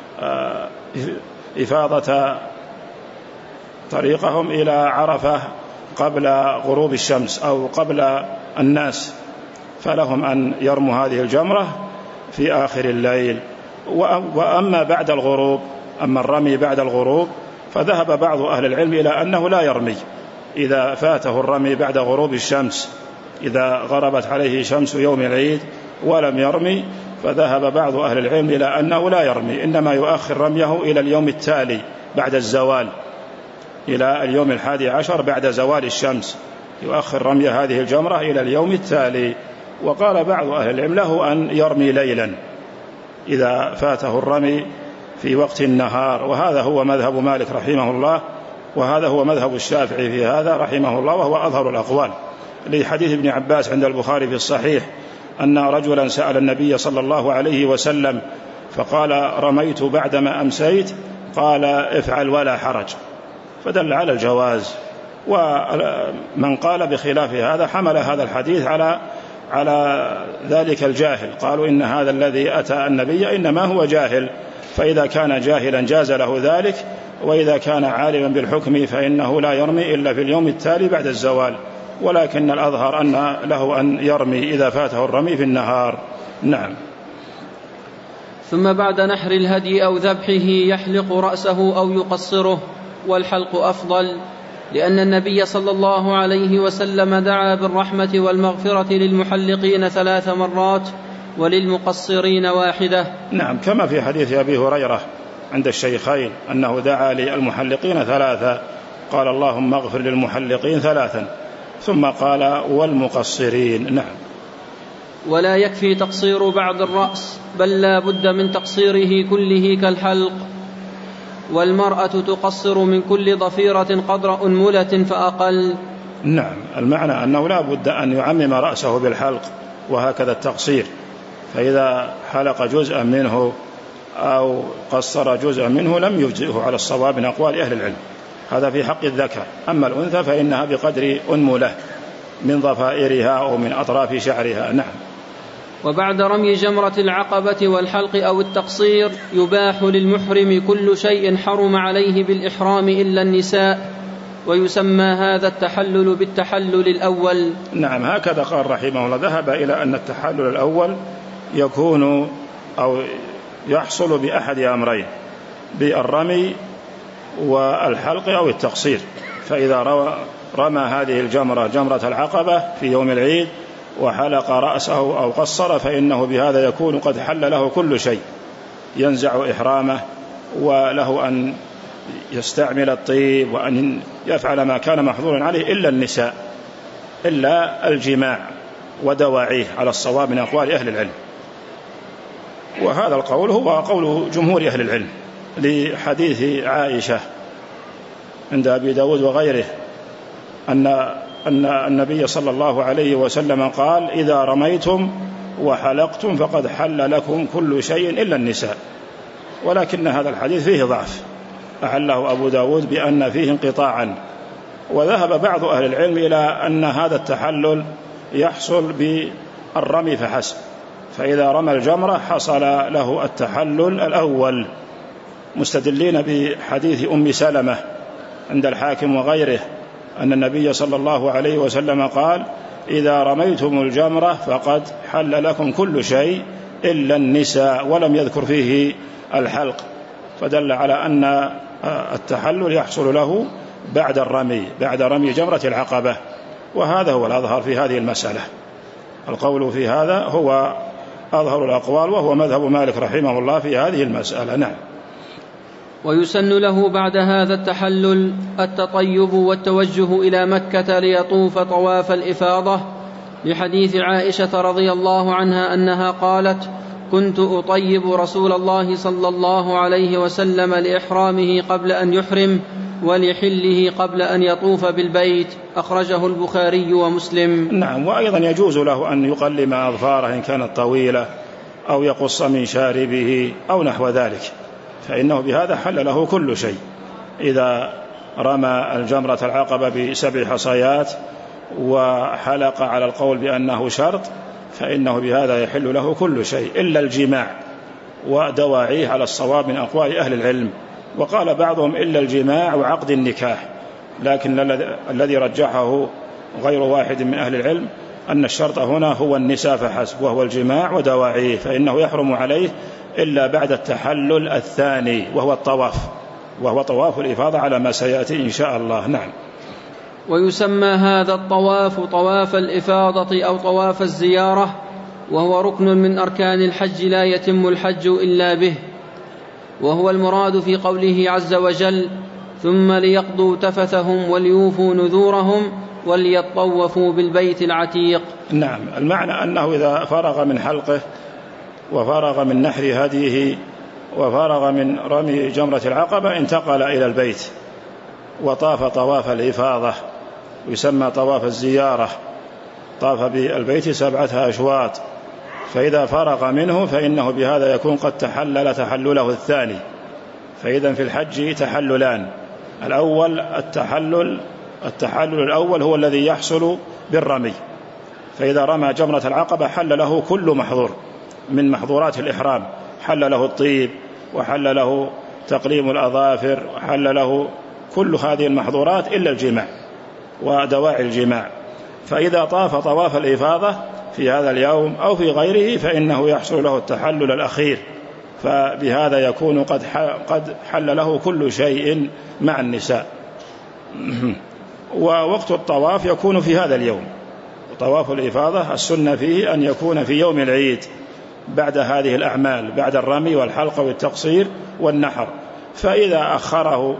إفاضة طريقهم إلى عرفة قبل غروب الشمس أو قبل الناس، فلهم أن يرموا هذه الجمرة في آخر الليل. وأما بعد الغروب، أما الرمي بعد الغروب، فذهب بعض أهل العلم إلى أنه لا يرمي إذا فاته الرمي بعد غروب الشمس، إذا غربت عليه شمس يوم العيد ولم يرمي، فذهب بعض أهل العلم إلى أنه لا يرمي، إنما يؤخر رميه إلى اليوم التالي بعد الزوال، إلى اليوم 11 بعد زوال الشمس، يؤخر رمي هذه الجمرة إلى اليوم التالي. وقال بعض أهل العلم له أن يرمي ليلا إذا فاته الرمي في وقت النهار، وهذا هو مذهب مالك رحمه الله، وهذا هو مذهب الشافعي في هذا رحمه الله، وهو أظهر الأقوال، لحديث ابن عباس عند البخاري في الصحيح أن رجلا سأل النبي صلى الله عليه وسلم فقال: رميت بعدما أمسيت، قال: افعل ولا حرج، فدل على الجواز. ومن قال بخلاف هذا حمل هذا الحديث على ذلك الجاهل، قالوا إن هذا الذي أتى النبي إنما هو جاهل، فإذا كان جاهلا جاز له ذلك، وإذا كان عالما بالحكم فإنه لا يرمي إلا في اليوم التالي بعد الزوال، ولكن الأظهر أن له أن يرمي إذا فاته الرمي في النهار. نعم. ثم بعد نحر الهدي أو ذبحه يحلق رأسه أو يقصره، والحلق أفضل، لأن النبي صلى الله عليه وسلم دعا بالرحمة والمغفرة للمحلقين 3 مرات وللمقصرين 1. نعم، كما في حديث أبي هريرة عند الشيخين أنه دعا للمحلقين 3، قال: اللهم اغفر للمحلقين 3، ثم قال: والمقصرين. نعم. ولا يكفي تقصير بعض الرأس، بل لا بد من تقصيره كله كالحلق. والمرأة تقصر من كل ضفيرة قدر أنملة فأقل. نعم، المعنى أنه لا بد أن يعمم رأسه بالحلق، وهكذا التقصير، فإذا حلق جزءا منه أو قصر جزءا منه لم يجزئه على الصواب من أقوال أهل العلم، هذا في حق الذكر. أما الأنثى فإنها بقدر أنملة من ضفائرها أو من أطراف شعرها. نعم. وبعد رمي جمرة العقبة والحلق أو التقصير يباح للمحرم كل شيء حرم عليه بالإحرام إلا النساء، ويسمى هذا التحلل بالتحلل الأول. نعم، هكذا قال رحمه الله، ذهب إلى أن التحلل الأول يكون أو يحصل بأحد أمرين: بالرمي والحلق أو التقصير. فإذا رمى هذه الجمرة، جمرة العقبة، في يوم العيد وحلق رأسه أو قصر، فإنه بهذا يكون قد حل له كل شيء، ينزع إحرامه، وله أن يستعمل الطيب وأن يفعل ما كان محظورا عليه إلا النساء، إلا الجماع ودواعيه على الصواب من أقوال أهل العلم. وهذا القول هو قول جمهور أهل العلم، لحديث عائشة عند أبي داود وغيره أن النبي صلى الله عليه وسلم قال: إذا رميتم وحلقتم فقد حل لكم كل شيء إلا النساء. ولكن هذا الحديث فيه ضعف، أعله أبو داود بأن فيه انقطاعا. وذهب بعض أهل العلم إلى أن هذا التحلل يحصل بالرمي فحسب، فإذا رمى الجمرة حصل له التحلل الأول، مستدلين بحديث أم سلمة عند الحاكم وغيره أن النبي صلى الله عليه وسلم قال: إذا رميتم الجمرة فقد حل لكم كل شيء إلا النساء، ولم يذكر فيه الحلق، فدل على أن التحلل يحصل له بعد الرمي، بعد رمي جمرة العقبة. وهذا هو الأظهر في هذه المسألة. القول في هذا هو أظهر الأقوال، وهو مذهب مالك رحمه الله في هذه المسألة. نعم. ويسن له بعد هذا التحلل التطيب والتوجه إلى مكة ليطوف طواف الإفاضة، لحديث عائشة رضي الله عنها أنها قالت: كنت أطيب رسول الله صلى الله عليه وسلم لإحرامه قبل أن يحرم ولحله قبل أن يطوف بالبيت. أخرجه البخاري ومسلم. نعم. وأيضا يجوز له أن يقلم أظفاره إن كانت طويلة، أو يقص من شاربه أو نحو ذلك، فإنه بهذا حل له كل شيء. إذا رمى الجمرة العقبة ب7 حصيات وحلق على القول بأنه شرط، فإنه بهذا يحل له كل شيء إلا الجماع ودواعيه على الصواب من أقوال أهل العلم. وقال بعضهم إلا الجماع وعقد النكاح، لكن الذي رجحه غير واحد من أهل العلم أن الشرط هنا هو النساء فحسب، وهو الجماع ودواعيه، فإنه يحرم عليه إلا بعد التحلل الثاني وهو الطواف، وهو طواف الإفاضة على ما سيأتي إن شاء الله. نعم. ويسمى هذا الطواف طواف الإفاضة أو طواف الزيارة، وهو ركن من أركان الحج لا يتم الحج إلا به، وهو المراد في قوله عز وجل: ثم ليقضوا تفثهم وليوفوا نذورهم وليطوفوا بالبيت العتيق. نعم. المعنى أنه إذا فرغ من حلقه وفرغ من نحر هديه وفرغ من رمي جمرة العقبة انتقل إلى البيت وطاف طواف الإفاضة، ويسمى طواف الزيارة. طاف بالبيت 7 أشواط، فإذا فرغ منه فإنه بهذا يكون قد تحلل تحلله الثاني. فإذا في الحج تحللان: الأول التحلل الأول هو الذي يحصل بالرمي، فإذا رمى جمرة العقبة حل له كل محظور من محظورات الإحرام، حل له الطيب، وحل له تقليم الأظافر، وحل له كل هذه المحظورات إلا الجماع ودواعي الجماع. فإذا طاف طواف الإفاضة في هذا اليوم أو في غيره فإنه يحصل له التحلل الأخير، فبهذا يكون قد حل له كل شيء مع النساء. ووقت الطواف يكون في هذا اليوم. طواف الإفاضة السنة فيه أن يكون في يوم العيد بعد هذه الأعمال، بعد الرمي والحلق والتقصير والنحر. فإذا أخره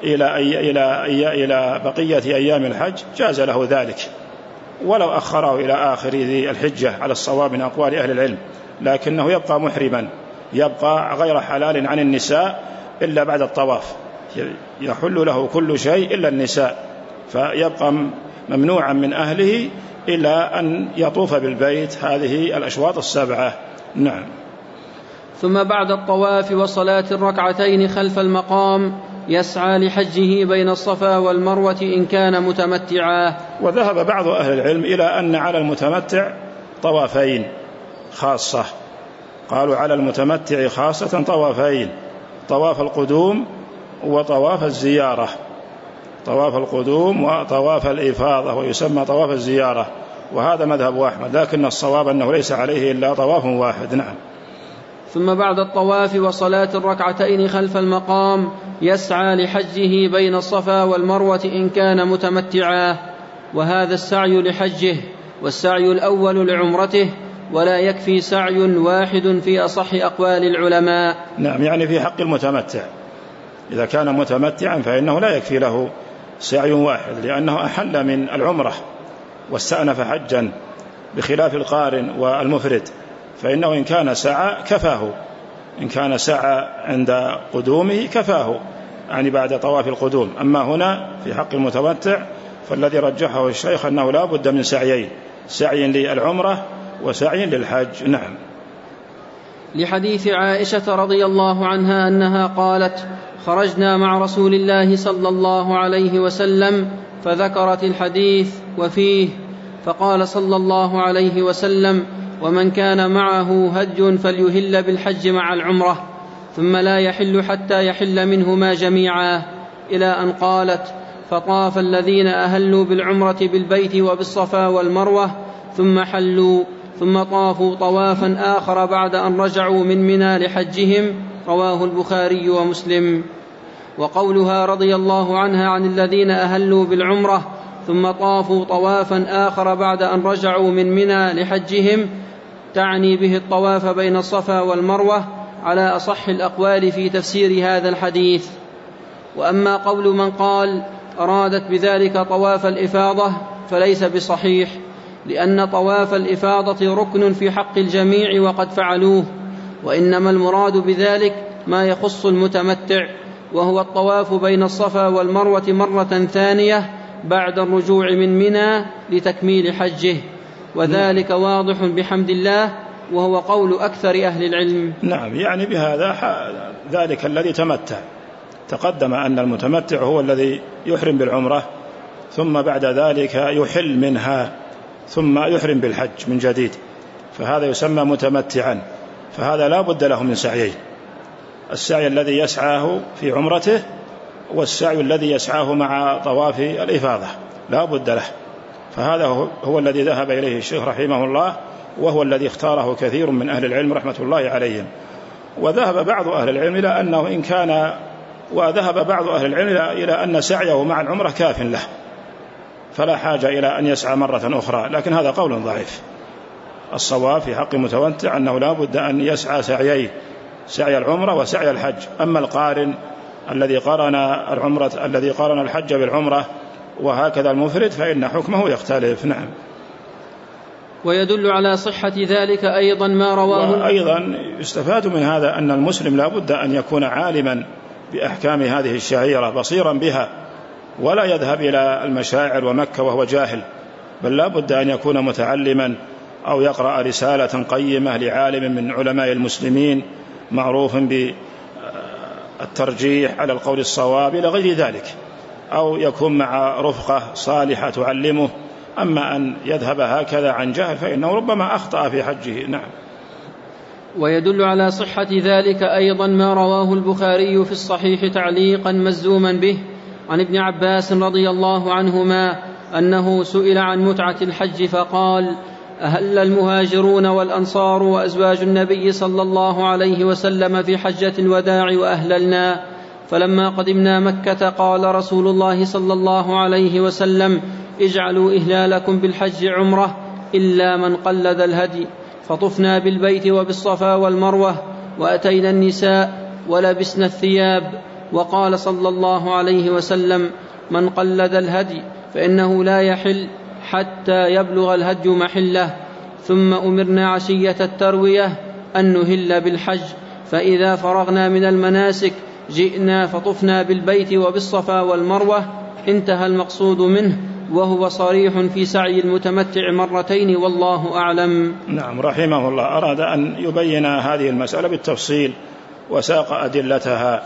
إلى بقية أيام الحج جاز له ذلك، ولو أخره إلى آخر ذي الحجة على الصواب من أقوال أهل العلم، لكنه يبقى محرما، يبقى غير حلال عن النساء إلا بعد الطواف، يحل له كل شيء إلا النساء، فيبقى ممنوعا من أهله إلى أن يطوف بالبيت هذه الأشواط 7. نعم. ثم بعد الطواف وصلاة الركعتين خلف المقام يسعى لحجه بين الصفا والمروة إن كان متمتعا. وذهب بعض أهل العلم إلى أن على المتمتع طوافين خاصة، قالوا على المتمتع خاصة طوافين: طواف القدوم وطواف الزيارة، طواف القدوم وطواف الإفاضة، ويسمى طواف الزيارة. وهذا مذهب أحمد، لكن الصواب أنه ليس عليه إلا طواف واحد. نعم. ثم بعد الطواف وصلاة الركعتين خلف المقام يسعى لحجه بين الصفا والمروة إن كان متمتعا، وهذا السعي لحجه، والسعي الأول لعمرته، ولا يكفي سعي واحد في أصح أقوال العلماء. نعم، يعني في حق المتمتع إذا كان متمتعا فإنه لا يكفي له سعي واحد، لأنه أحل من العمرة واستأنف حجا، بخلاف القارن والمفرد، فإنه إن كان سعى كفاه، إن كان سعى عند قدومه كفاه، يعني بعد طواف القدوم. أما هنا في حق المتمتع فالذي رجحه الشيخ أنه لا بد من سعيين: سعي للعمرة وسعي للحج. نعم. لحديث عائشة رضي الله عنها أنها قالت: خرجنا مع رسول الله صلى الله عليه وسلم، فذكرت الحديث وفيه، فقال صلى الله عليه وسلم: ومن كان معه هدي فليهل بالحج مع العمرة، ثم لا يحل حتى يحل منهما جميعا، إلى أن قالت: فطاف الذين أهلوا بالعمرة بالبيت وبالصفا والمروة ثم حلوا، ثم طافوا طوافا آخر بعد أن رجعوا من منى لحجهم. رواه البخاري ومسلم. وقولها رضي الله عنها عن الذين أهلوا بالعمرة ثم طافوا طوافا آخر بعد أن رجعوا من منى لحجهم تعني به الطواف بين الصفا والمروة على أصح الأقوال في تفسير هذا الحديث. وأما قول من قال أرادت بذلك طواف الإفاضة فليس بصحيح، لأن طواف الإفاضة ركن في حق الجميع وقد فعلوه، وإنما المراد بذلك ما يخص المتمتع، وهو الطواف بين الصفا والمروة مرة ثانية بعد الرجوع من منى لتكميل حجه، وذلك واضح بحمد الله، وهو قول أكثر أهل العلم. نعم، يعني بهذا ذلك الذي تمتع. تقدم أن المتمتع هو الذي يحرم بالعمرة ثم بعد ذلك يحل منها ثم يحرم بالحج من جديد، فهذا يسمى متمتعا، فهذا لا بد له من سعيين: السعي الذي يسعاه في عمرته والسعي الذي يسعاه مع طواف الإفاضة لا بد له. فهذا هو الذي ذهب إليه الشيخ رحمه الله، وهو الذي اختاره كثير من أهل العلم رحمة الله عليهم. وذهب بعض أهل العلم إلى أن سعيه مع العمرة كاف له، فلا حاجة إلى أن يسعى مرة أخرى، لكن هذا قول ضعيف. الصواب في حق المتمتع أنه لا بد أن يسعى سعيين: سعي العمرة وسعي الحج. أما القارن الذي قارن الحج بالعمرة وهكذا المفرد فإن حكمه يختلف. نعم. ويدل على صحة ذلك أيضا ما رواه. وأيضا يستفاد من هذا أن المسلم لا بد أن يكون عالما بأحكام هذه الشعيرة بصيرا بها، ولا يذهب إلى المشاعر ومكة وهو جاهل، بل لا بد أن يكون متعلما أو يقرأ رسالة قيمة لعالم من علماء المسلمين معروف بالترجيح على القول الصواب إلى غير ذلك، أو يكون مع رفقة صالحة تعلمه. أما أن يذهب هكذا عن جهل فإنه ربما أخطأ في حجه. نعم. ويدل على صحة ذلك أيضا ما رواه البخاري في الصحيح تعليقا مزوما به عن ابن عباس رضي الله عنهما أنه سئل عن متعة الحج فقال: أهل المهاجرون والأنصار وأزواج النبي صلى الله عليه وسلم في حجة الوداع وأهللنا، فلما قدمنا مكة قال رسول الله صلى الله عليه وسلم: اجعلوا إهلالكم بالحج عمرة إلا من قلد الهدي، فطفنا بالبيت وبالصفا والمروة وأتينا النساء ولبسنا الثياب. وقال صلى الله عليه وسلم: من قلد الهدي فإنه لا يحل حتى يبلغ الهدي محله. ثم أمرنا عشية التروية أن نهل بالحج، فإذا فرغنا من المناسك جئنا فطفنا بالبيت وبالصفا والمروة. انتهى المقصود منه، وهو صريح في سعي المتمتع مرتين والله أعلم. نعم، رحمه الله أراد أن يبين هذه المسألة بالتفصيل وساق أدلتها،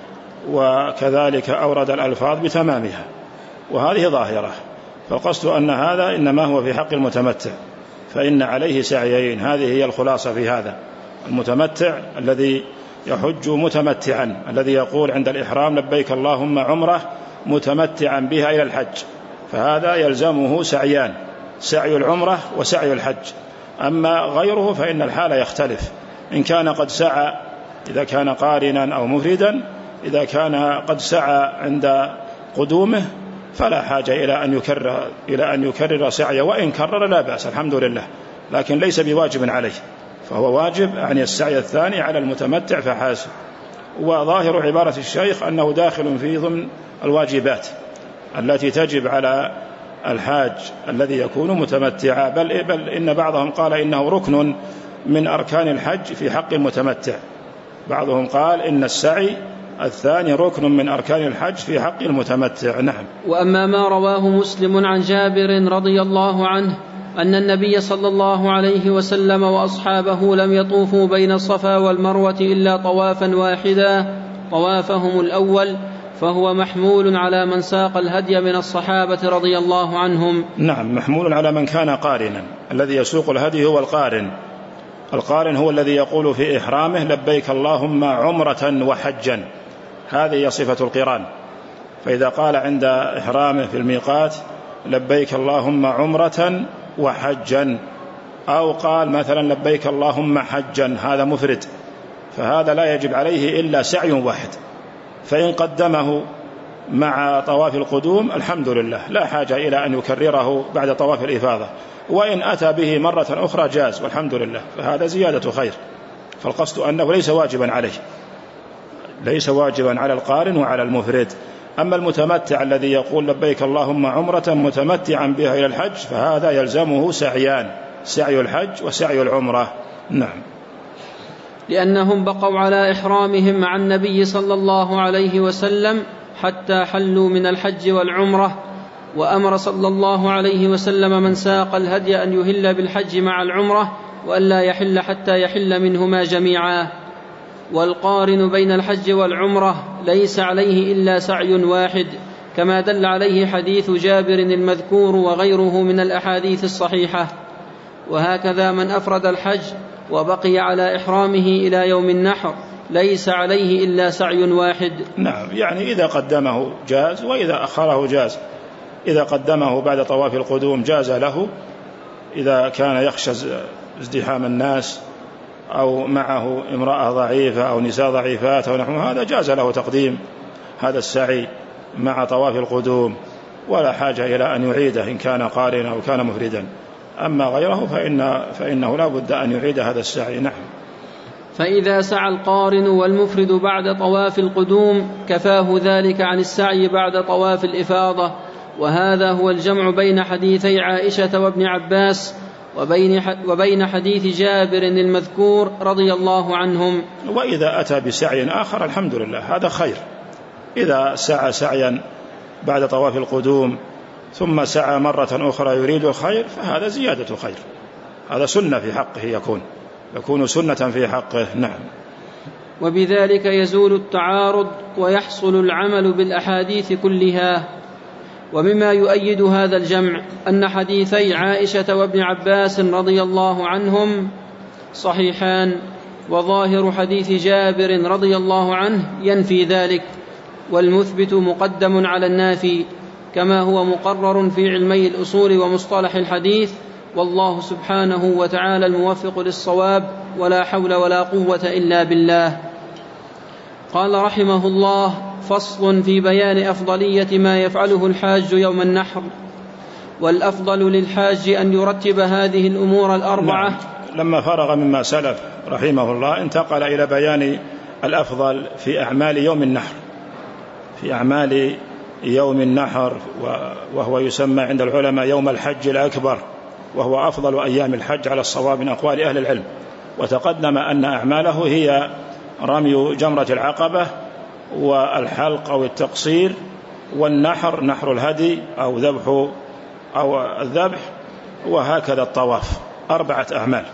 وكذلك أورد الألفاظ بتمامها، وهذه ظاهرة. فالقصد أن هذا إنما هو في حق المتمتع، فإن عليه سعيين. هذه هي الخلاصة في هذا. المتمتع الذي يحج متمتعا، الذي يقول عند الإحرام: لبيك اللهم عمرة، متمتعا بها إلى الحج، فهذا يلزمه سعيان: سعي العمرة وسعي الحج. أما غيره فإن الحال يختلف، إن كان قد سعى إذا كان قارنا أو مفردا، إذا كان قد سعى عند قدومه فلا حاجة إلى أن يكرر سعيه، وإن كرر لا بأس الحمد لله، لكن ليس بواجب عليه، فهو واجب عن السعي الثاني على المتمتع فحاسب. وظاهر عبارة الشيخ أنه داخل في ضمن الواجبات التي تجب على الحاج الذي يكون متمتعا، بل إن بعضهم قال إنه ركن من أركان الحج في حق المتمتع. بعضهم قال إن السعي الثاني ركن من أركان الحج في حق المتمتع. نعم. وأما ما رواه مسلم عن جابر رضي الله عنه أن النبي صلى الله عليه وسلم وأصحابه لم يطوفوا بين الصفا والمروة إلا طوافا واحدا طوافهم الأول، فهو محمول على من ساق الهدي من الصحابة رضي الله عنهم. نعم، محمول على من كان قارنا. الذي يسوق الهدي هو القارن. القارن هو الذي يقول في إحرامه: لبيك اللهم عمرة وحجا، هذه هي صفة القران. فإذا قال عند إحرامه في الميقات: لبيك اللهم عمرة وحجا، أو قال مثلا: لبيك اللهم حجا، هذا مفرد، فهذا لا يجب عليه إلا سعي واحد. فإن قدمه مع طواف القدوم الحمد لله، لا حاجة إلى أن يكرره بعد طواف الإفاضة، وإن أتى به مرة أخرى جاز والحمد لله، فهذا زيادة خير. فالقصد أنه ليس واجبا عليه، ليس واجبا على القارن وعلى المفرد. أما المتمتع الذي يقول لبيك اللهم عمرة متمتعا بها إلى الحج فهذا يلزمه سعيان، سعي الحج وسعي العمرة. نعم. لأنهم بقوا على إحرامهم مع النبي صلى الله عليه وسلم حتى حلوا من الحج والعمرة، وأمر صلى الله عليه وسلم من ساق الهدي أن يهل بالحج مع العمرة وأن لا يحل حتى يحل منهما جميعا. والقارن بين الحج والعمرة ليس عليه إلا سعي واحد، كما دل عليه حديث جابر المذكور وغيره من الأحاديث الصحيحة. وهكذا من أفرد الحج وبقي على إحرامه إلى يوم النحر ليس عليه إلا سعي واحد. نعم، يعني إذا قدمه جاز وإذا أخره جاز. إذا قدمه بعد طواف القدوم جاز له، إذا كان يخشى ازدحام الناس أو معه امرأة ضعيفة أو نساء ضعيفات أو نحو هذا جاز له تقديم هذا السعي مع طواف القدوم، ولا حاجة إلى أن يعيده إن كان قارنا أو كان مفردا. أما غيره فإنه لا بد أن يعيد هذا السعي. نعم. فإذا سعى القارن والمفرد بعد طواف القدوم كفاه ذلك عن السعي بعد طواف الإفاضة. وهذا هو الجمع بين حديثي عائشة وابن عباس وبين حديث جابر المذكور رضي الله عنهم. وإذا أتى بسعي آخر الحمد لله هذا خير. إذا سعى سعيا بعد طواف القدوم ثم سعى مرة أخرى يريد الخير فهذا زيادة خير، هذا سنة في حقه، يكون سنة في حقه. نعم. وبذلك يزول التعارض ويحصل العمل بالأحاديث كلها. ومما يؤيد هذا الجمع أن حديثي عائشة وابن عباس رضي الله عنهم صحيحان، وظاهر حديث جابر رضي الله عنه ينفي ذلك، والمثبت مقدم على النافي، كما هو مقرر في علمي الأصول ومصطلح الحديث. والله سبحانه وتعالى الموفق للصواب، ولا حول ولا قوة إلا بالله. قال رحمه الله: فصل في بيان أفضلية ما يفعله الحاج يوم النحر. والأفضل للحاج أن يرتب هذه الأمور الأربعة. نعم. لما فرغ مما سلف رحمه الله انتقل إلى بيان الأفضل في أعمال يوم النحر، في أعمال يوم النحر، وهو يسمى عند العلماء يوم الحج الأكبر، وهو أفضل أيام الحج على الصواب من أقوال أهل العلم. وتقدم أن أعماله هي رمي جمرة العقبة والحلق أو التقصير والنحر، نحر الهدي أو ذبح أو الذبح، وهكذا الطواف. 4 أعمال: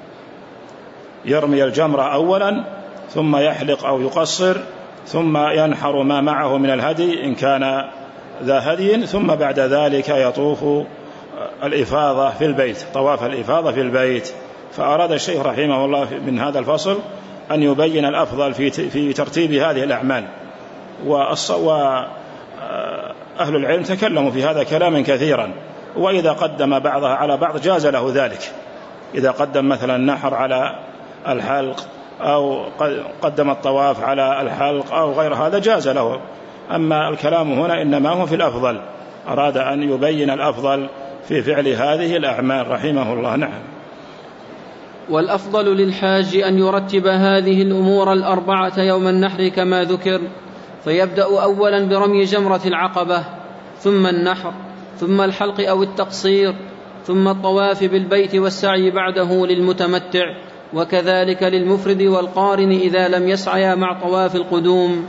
يرمي الجمرة أولا، ثم يحلق أو يقصر، ثم ينحر ما معه من الهدي إن كان ذا هدي، ثم بعد ذلك يطوف الإفاضة في البيت، طواف الإفاضة في البيت. فأراد الشيخ رحمه الله من هذا الفصل أن يبين الأفضل في ترتيب هذه الأعمال. وأهل العلم تكلموا في هذا كلاما كثيرا، وإذا قدم بعضها على بعض جاز له ذلك. إذا قدم مثلا النحر على الحلق أو قدم الطواف على الحلق أو غير هذا جاز له. أما الكلام هنا إنما هو في الأفضل، أراد أن يبين الأفضل في فعل هذه الأعمال رحمه الله. نعم. والأفضل للحاج أن يرتب هذه الأمور الأربعة يوم النحر كما ذكر، فيبدأ أولا برمي جمرة العقبة، ثم النحر، ثم الحلق أو التقصير، ثم الطواف بالبيت والسعي بعده للمتمتع، وكذلك للمفرد والقارن إذا لم يسعيا مع طواف القدوم.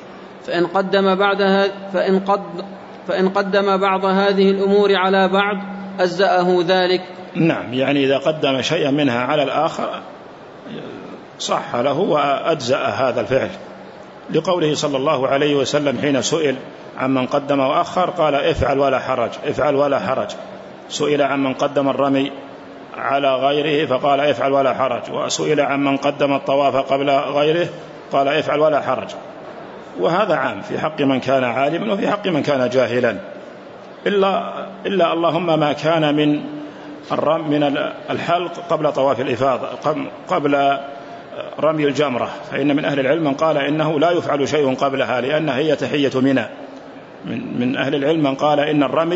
فإن قدم بعض هذه الأمور على بعض أجزأه ذلك. نعم، يعني إذا قدم شيئا منها على الآخر صح له وأجزأ هذا الفعل، لقوله صلى الله عليه وسلم حين سئل عمن قدم وأخر قال: افعل ولا حرج، افعل ولا حرج. سئل عمن قدم الرمي على غيره فقال: افعل ولا حرج. وسئل عمن قدم الطواف قبل غيره قال: افعل ولا حرج. وهذا عام في حق من كان عالما وفي حق من كان جاهلا، إلا اللهم ما كان من الحلق قبل طواف الإفاضة، قبل رمي الجمرة، فإن من أهل العلم من قال إنه لا يفعل شيء قبلها، لأنها هي تحية منى، من أهل العلم من قال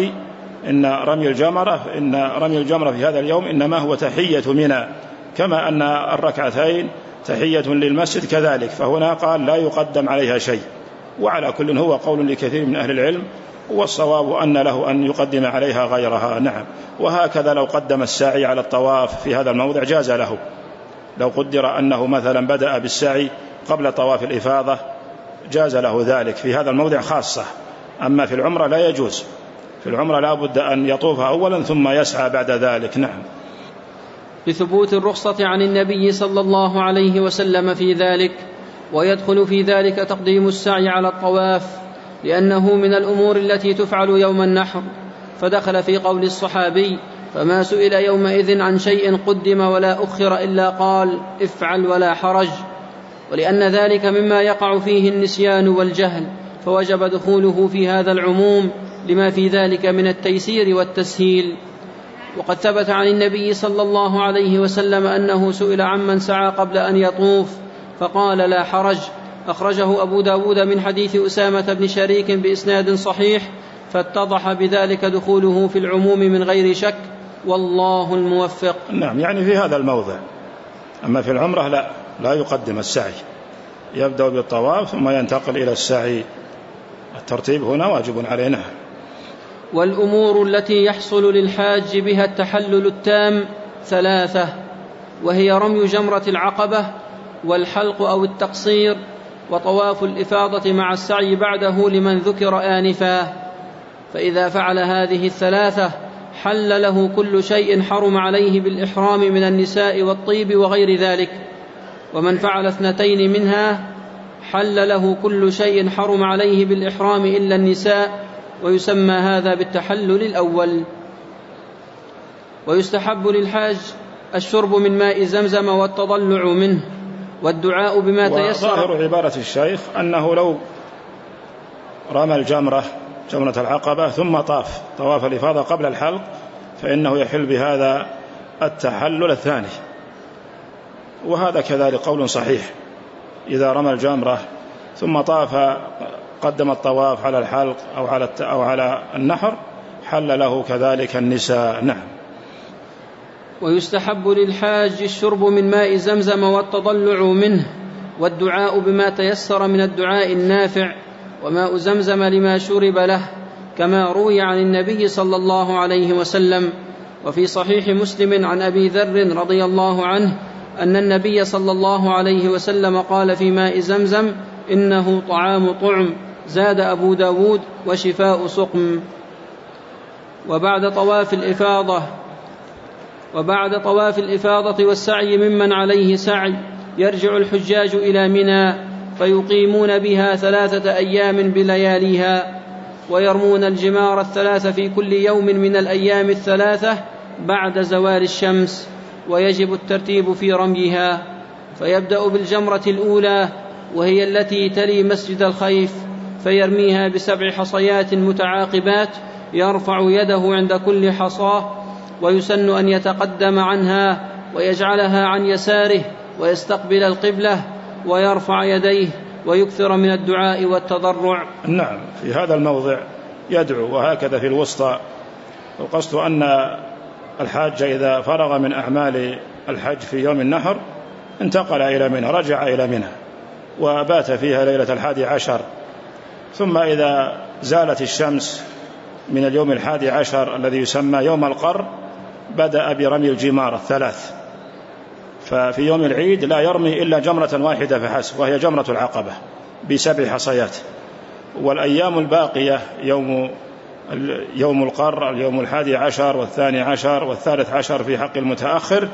إن رمي الجمرة في هذا اليوم إنما هو تحية منى، كما أن الركعتين تحية للمسجد كذلك، فهنا قال لا يقدم عليها شيء. وعلى كل هو قول لكثير من أهل العلم، والصواب أن له أن يقدم عليها غيرها. نعم. وهكذا لو قدم السعي على الطواف في هذا الموضع جاز له، لو قدر أنه مثلا بدأ بالسعي قبل طواف الإفاضة جاز له ذلك في هذا الموضع خاصة. أما في العمرة لا يجوز، في العمرة لا بد أن يطوف أولا ثم يسعى بعد ذلك. نعم. بثبوت الرخصة عن النبي صلى الله عليه وسلم في ذلك، ويدخل في ذلك تقديم السعي على الطواف لأنه من الأمور التي تفعل يوم النحر، فدخل في قول الصحابي: فما سئل يومئذ عن شيء قدم ولا أخر إلا قال افعل ولا حرج، ولأن ذلك مما يقع فيه النسيان والجهل، فوجب دخوله في هذا العموم لما في ذلك من التيسير والتسهيل. وقد ثبت عن النبي صلى الله عليه وسلم أنه سئل عمن سعى قبل أن يطوف فقال لا حرج، أخرجه أبو داود من حديث أسامة بن شريك بإسناد صحيح، فاتضح بذلك دخوله في العموم من غير شك، والله الموفق. نعم، يعني في هذا الموضع. أما في العمرة لا يقدم السعي، يبدأ بالطواف ثم ينتقل إلى السعي. الترتيب هنا واجب علينا. والأمور التي يحصل للحاج بها التحلل التام 3، وهي رمي جمرة العقبة، والحلق أو التقصير، وطواف الإفاضة مع السعي بعده لمن ذكر آنفا. فإذا فعل هذه 3 حل له كل شيء حرم عليه بالإحرام من النساء والطيب وغير ذلك، ومن فعل 2 منها حل له كل شيء حرم عليه بالإحرام إلا النساء، ويسمى هذا بالتحلل الأول. ويستحب للحاج الشرب من ماء زمزم والتضلع منه، والدعاء بما تيسر. وظاهر عبارة الشيخ أنه لو رمى جمرة العقبة ثم طواف الإفاضة قبل الحلق فإنه يحل بهذا التحلل الثاني، وهذا كذلك قول صحيح. إذا رمى الجمرة ثم قدم الطواف على الحلق أو على النحر حل له كذلك النساء. نعم. ويستحب للحاج الشرب من ماء زمزم والتضلع منه، والدعاء بما تيسر من الدعاء النافع، وماء زمزم لما شرب له، كما روي عن النبي صلى الله عليه وسلم. وفي صحيح مسلم عن أبي ذر رضي الله عنه أن النبي صلى الله عليه وسلم قال في ماء زمزم: إنه طعام طعم، زاد أبو داود: وشفاء سقم. وبعد طواف الإفاضة والسعي ممن عليه سعي يرجع الحجاج إلى منى، فيقيمون بها 3 أيام بلياليها، ويرمون الجمار 3 في كل يوم من الأيام 3 بعد زوال الشمس، ويجب الترتيب في رميها، فيبدأ بالجمرة الأولى وهي التي تلي مسجد الخيف، فيرميها ب7 حصيات متعاقبات، يرفع يده عند كل حصاة، ويسن أن يتقدم عنها ويجعلها عن يساره ويستقبل القبلة ويرفع يديه ويكثر من الدعاء والتضرع. نعم، في هذا الموضع يدعو، وهكذا في الوسطى. القصد أن الحاج إذا فرغ من أعمال الحج في يوم النحر انتقل إلى منى، رجع إلى منى وبات فيها ليلة 11، ثم إذا زالت الشمس من اليوم 11 الذي يسمى يوم القر بدأ برمي الجمار 3. ففي يوم العيد لا يرمي إلا جمرة واحدة فحسب، وهي جمرة العقبة ب7 حصيات. والأيام الباقية يوم القر، اليوم 11 و12 و13 في حق المتأخر،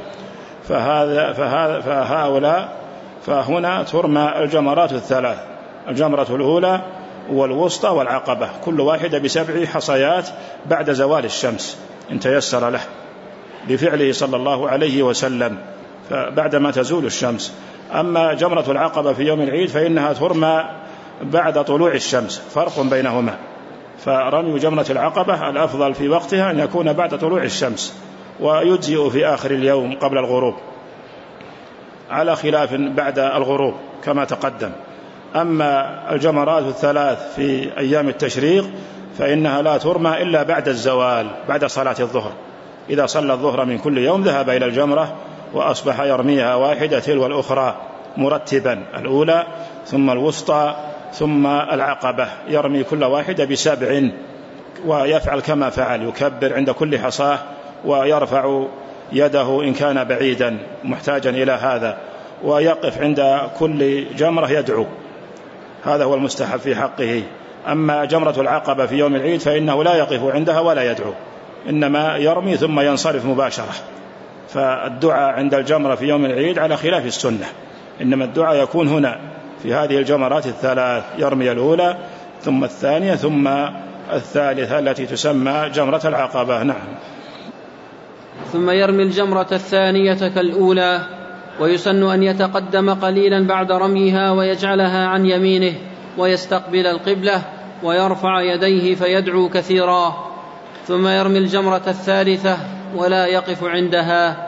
فهنا ترمى الجمرات 3: الجمرة الأولى والوسطى والعقبة، كل واحدة ب7 حصيات بعد زوال الشمس إن تيسر له بفعله صلى الله عليه وسلم بعدما تزول الشمس. أما جمرة العقبة في يوم العيد فإنها ترمى بعد طلوع الشمس، فرق بينهما. فرمي جمرة العقبة الأفضل في وقتها أن يكون بعد طلوع الشمس، ويجزئ في آخر اليوم قبل الغروب، على خلاف بعد الغروب كما تقدم. أما الجمرات الثلاث في أيام التشريق فإنها لا ترمى إلا بعد الزوال، بعد صلاة الظهر. إذا صلى الظهر من كل يوم ذهب إلى الجمرة وأصبح يرميها واحدة تلو الأخرى مرتبا، الأولى ثم الوسطى ثم العقبة، يرمي كل واحدة ب7 ويفعل كما فعل، يكبر عند كل حصاة ويرفع يده إن كان بعيدا محتاجا إلى هذا، ويقف عند كل جمرة يدعو، هذا هو المستحب في حقه. أما جمرة العقبة في يوم العيد فإنه لا يقف عندها ولا يدعو، إنما يرمي ثم ينصرف مباشرة. فالدعاء عند الجمرة في يوم العيد على خلاف السنة، إنما الدعاء يكون هنا في هذه الجمرات الثلاث، يرمي الأولى ثم الثانية ثم الثالثة التي تسمى جمرة العقبة. نعم. ثم يرمي الجمرة الثانية كالأولى، ويسن أن يتقدم قليلا بعد رميها ويجعلها عن يمينه ويستقبل القبلة ويرفع يديه فيدعو كثيرا، ثم يرمي الجمرة الثالثة ولا يقف عندها،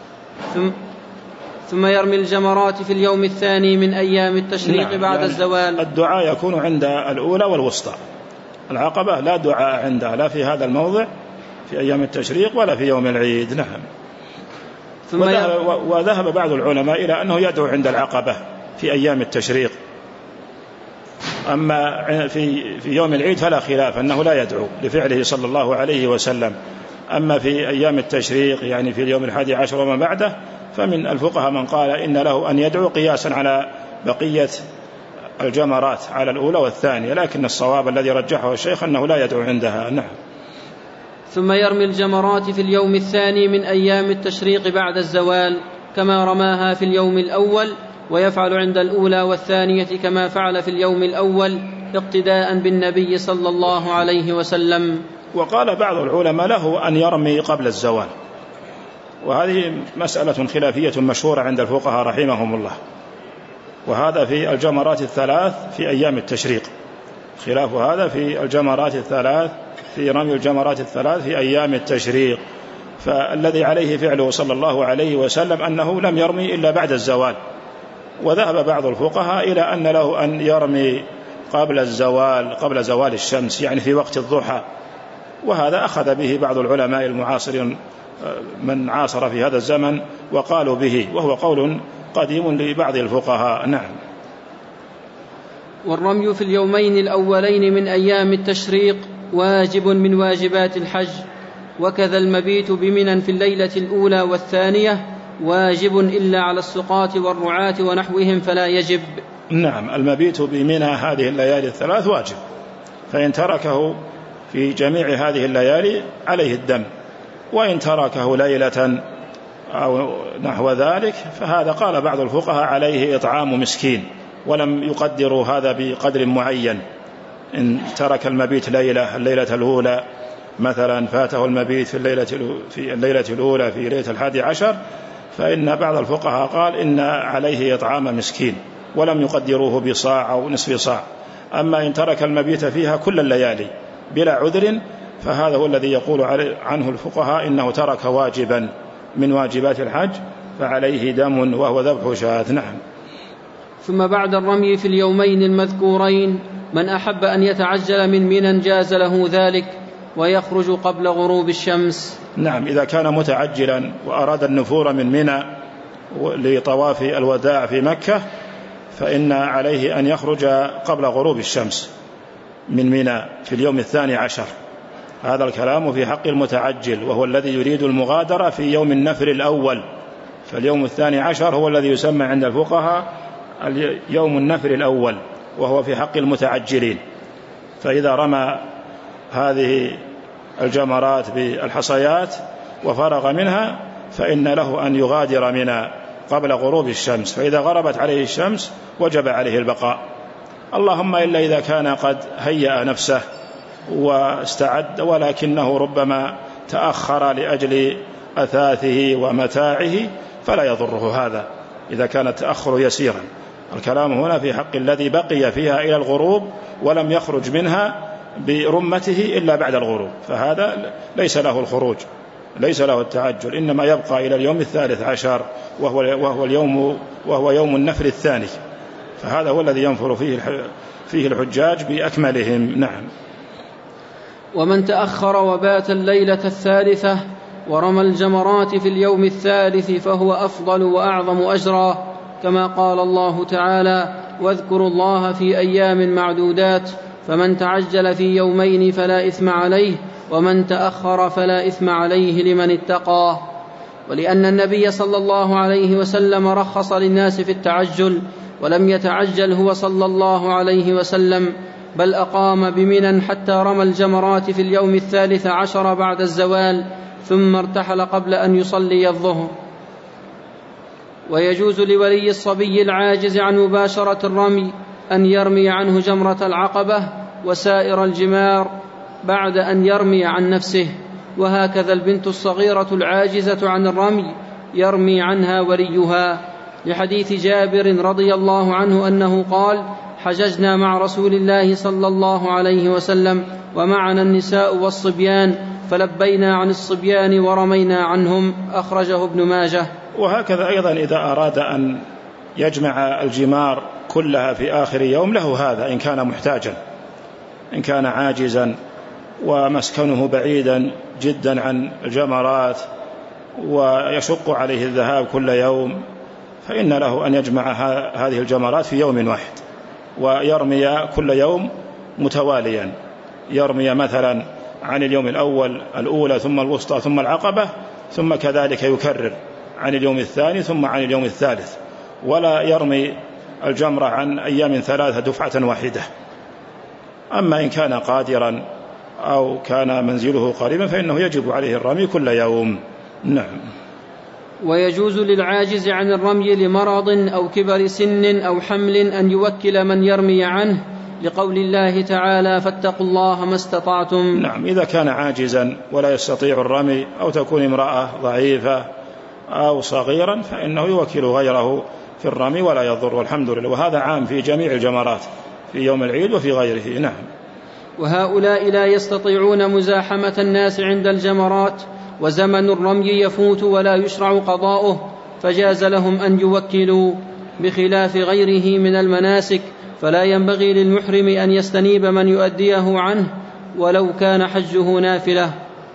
ثم يرمي الجمرات في اليوم الثاني من أيام التشريق بعد يعني الزوال. الدعاء يكون عند الأولى والوسطى، العقبة لا دعاء عندها لا في هذا الموضع في أيام التشريق ولا في يوم العيد. نعم. وذهب بعض العلماء إلى أنه يدعو عند العقبة في أيام التشريق، أما في يوم العيد فلا خلاف أنه لا يدعو لفعله صلى الله عليه وسلم. أما في أيام التشريق يعني في اليوم 11 وما بعده فمن الفقهاء من قال إن له أن يدعو قياسا على بقية الجمرات على الأولى والثانية، لكن الصواب الذي رجحه الشيخ أنه لا يدعو عندها. نعم. ثم يرمي الجمرات في اليوم الثاني من أيام التشريق بعد الزوال كما رماها في اليوم الأول، ويفعل عند الأولى والثانية كما فعل في اليوم الأول اقتداء بالنبي صلى الله عليه وسلم. وقال بعض العلماء له أن يرمي قبل الزوال، وهذه مسألة خلافية مشهورة عند الفقهاء رحمهم الله، وهذا في الجمرات الثلاث في أيام التشريق، خلاف هذا في الجمرات الثلاث في رمي الجمرات الثلاث في أيام التشريق. فالذي عليه فعله صلى الله عليه وسلم أنه لم يرمي إلا بعد الزوال، وذهب بعض الفقهاء إلى أن له أن يرمي قبل الزوال، قبل زوال الشمس يعني في وقت الضحى، وهذا أخذ به بعض العلماء المعاصرين من عاصر في هذا الزمن وقالوا به، وهو قول قديم لبعض الفقهاء. نعم. والرمي في اليومين الأولين من أيام التشريق واجب من واجبات الحج، وكذا المبيت بمنى في الليلة الأولى والثانية واجب إلا على السقاة والرعاة ونحوهم فلا يجب. نعم. المبيت بمنى هذه الليالي الثلاث واجب، فإن تركه في جميع هذه الليالي عليه الدم، وإن تركه ليلة أو نحو ذلك فهذا قال بعض الفقهاء عليه إطعام مسكين، ولم يقدروا هذا بقدر معين. إن ترك المبيت الليلة الأولى مثلا فاته المبيت في الليلة الأولى في ليلة 11 فإن بعض الفقهاء قال إن عليه إطعام مسكين، ولم يقدروه بصاع أو نصف صاع. أما إن ترك المبيت فيها كل الليالي بلا عذر فهذا هو الذي يقول عنه الفقهاء إنه ترك واجبا من واجبات الحج فعليه دم وهو ذبح شاة. نعم. ثم بعد الرمي في اليومين المذكورين من أحب أن يتعجل من منى جاز له ذلك ويخرج قبل غروب الشمس. نعم. إذا كان متعجلا وأراد النفور من منى لطواف الوداع في مكة فإن عليه أن يخرج قبل غروب الشمس من منى في اليوم 12. هذا الكلام في حق المتعجل، وهو الذي يريد المغادرة في يوم النفر الأول، فاليوم 12 هو الذي يسمى عند الفقهاء يوم النفر الأول، وهو في حق المتعجلين. فإذا رمى هذه الجمرات بالحصيات وفرغ منها فإن له أن يغادر منها قبل غروب الشمس، فإذا غربت عليه الشمس وجب عليه البقاء، اللهم إلا إذا كان قد هيأ نفسه واستعد ولكنه ربما تأخر لأجل أثاثه ومتاعه فلا يضره هذا إذا كان التأخر يسيرا. الكلام هنا في حق الذي بقي فيها إلى الغروب ولم يخرج منها برمته إلا بعد الغروب، فهذا ليس له الخروج، ليس له التعجل، إنما يبقى إلى اليوم 13 وهو يوم النفر الثاني، فهذا هو الذي ينفر فيه الحجاج بأكملهم. نعم. ومن تأخر وبات الليلة الثالثة ورمى الجمرات في اليوم الثالث فهو أفضل وأعظم أجرا، كما قال الله تعالى: واذكروا الله في أيام معدودات، فمن تعجل في يومين فلا إثم عليه، ومن تأخر فلا إثم عليه لمن اتقى. ولأن النبي صلى الله عليه وسلم رخص للناس في التعجل، ولم يتعجل هو صلى الله عليه وسلم، بل أقام بمنى حتى رمى الجمرات في اليوم 13 بعد الزوال، ثم ارتحل قبل أن يصلي الظهر. ويجوز لولي الصبي العاجز عن مباشرة الرمي أن يرمي عنه جمرة العقبة وسائر الجمار بعد أن يرمي عن نفسه، وهكذا البنت الصغيرة العاجزة عن الرمي يرمي عنها وليها، لحديث جابر رضي الله عنه أنه قال: حججنا مع رسول الله صلى الله عليه وسلم ومعنا النساء والصبيان، فلبينا عن الصبيان ورمينا عنهم. أخرجه ابن ماجه. وهكذا أيضا إذا أراد أن يجمع الجمار كلها في آخر يوم له هذا، إن كان محتاجا، إن كان عاجزا ومسكنه بعيدا جدا عن الجمرات ويشق عليه الذهاب كل يوم، فإن له أن يجمع هذه الجمرات في يوم واحد ويرمي كل يوم متواليا، يرمي مثلا عن اليوم الأولى ثم الوسطى ثم العقبة، ثم كذلك يكرر عن اليوم الثاني ثم عن اليوم الثالث، ولا يرمي الجمرة عن أيام 3 دفعة واحدة. أما إن كان قادرا أو كان منزله قريبا فإنه يجب عليه الرمي كل يوم. نعم. ويجوز للعاجز عن الرمي لمرض أو كبر سن أو حمل أن يوكل من يرمي عنه، لقول الله تعالى: فاتقوا الله ما استطعتم. نعم. إذا كان عاجزا ولا يستطيع الرمي، أو تكون امرأة ضعيفة أو صغيرا، فإنه يوكل غيره في الرمي ولا يضر، والحمد لله. وهذا عام في جميع الجمرات في يوم العيد وفي غيره. نعم. وهؤلاء لا يستطيعون مزاحمة الناس عند الجمرات، وزمن الرمي يفوت ولا يشرع قضاؤه، فجاز لهم أن يوكلوا، بخلاف غيره من المناسك، فلا ينبغي للمحرم أن يستنيب من يؤديه عنه ولو كان حجه نافلة،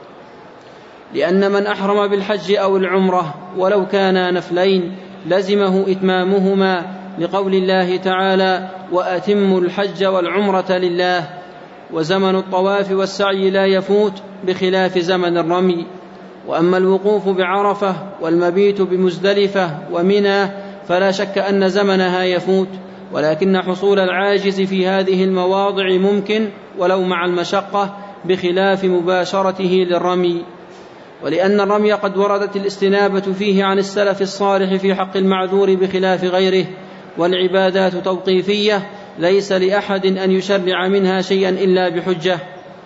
لأن من أحرم بالحج أو العمرة ولو كانا نفلين لزمه إتمامهما، لقول الله تعالى: وأتموا الحج والعمرة لله. وزمن الطواف والسعي لا يفوت، بخلاف زمن الرمي. وأما الوقوف بعرفة والمبيت بمزدلفة ومنى فلا شك أن زمنها يفوت، ولكن حصول العاجز في هذه المواضع ممكن ولو مع المشقة، بخلاف مباشرته للرمي. ولأن الرمي قد وردت الاستنابة فيه عن السلف الصالح في حق المعذور بخلاف غيره، والعبادات توقيفية ليس لأحد أن يشرع منها شيئا إلا بحجة.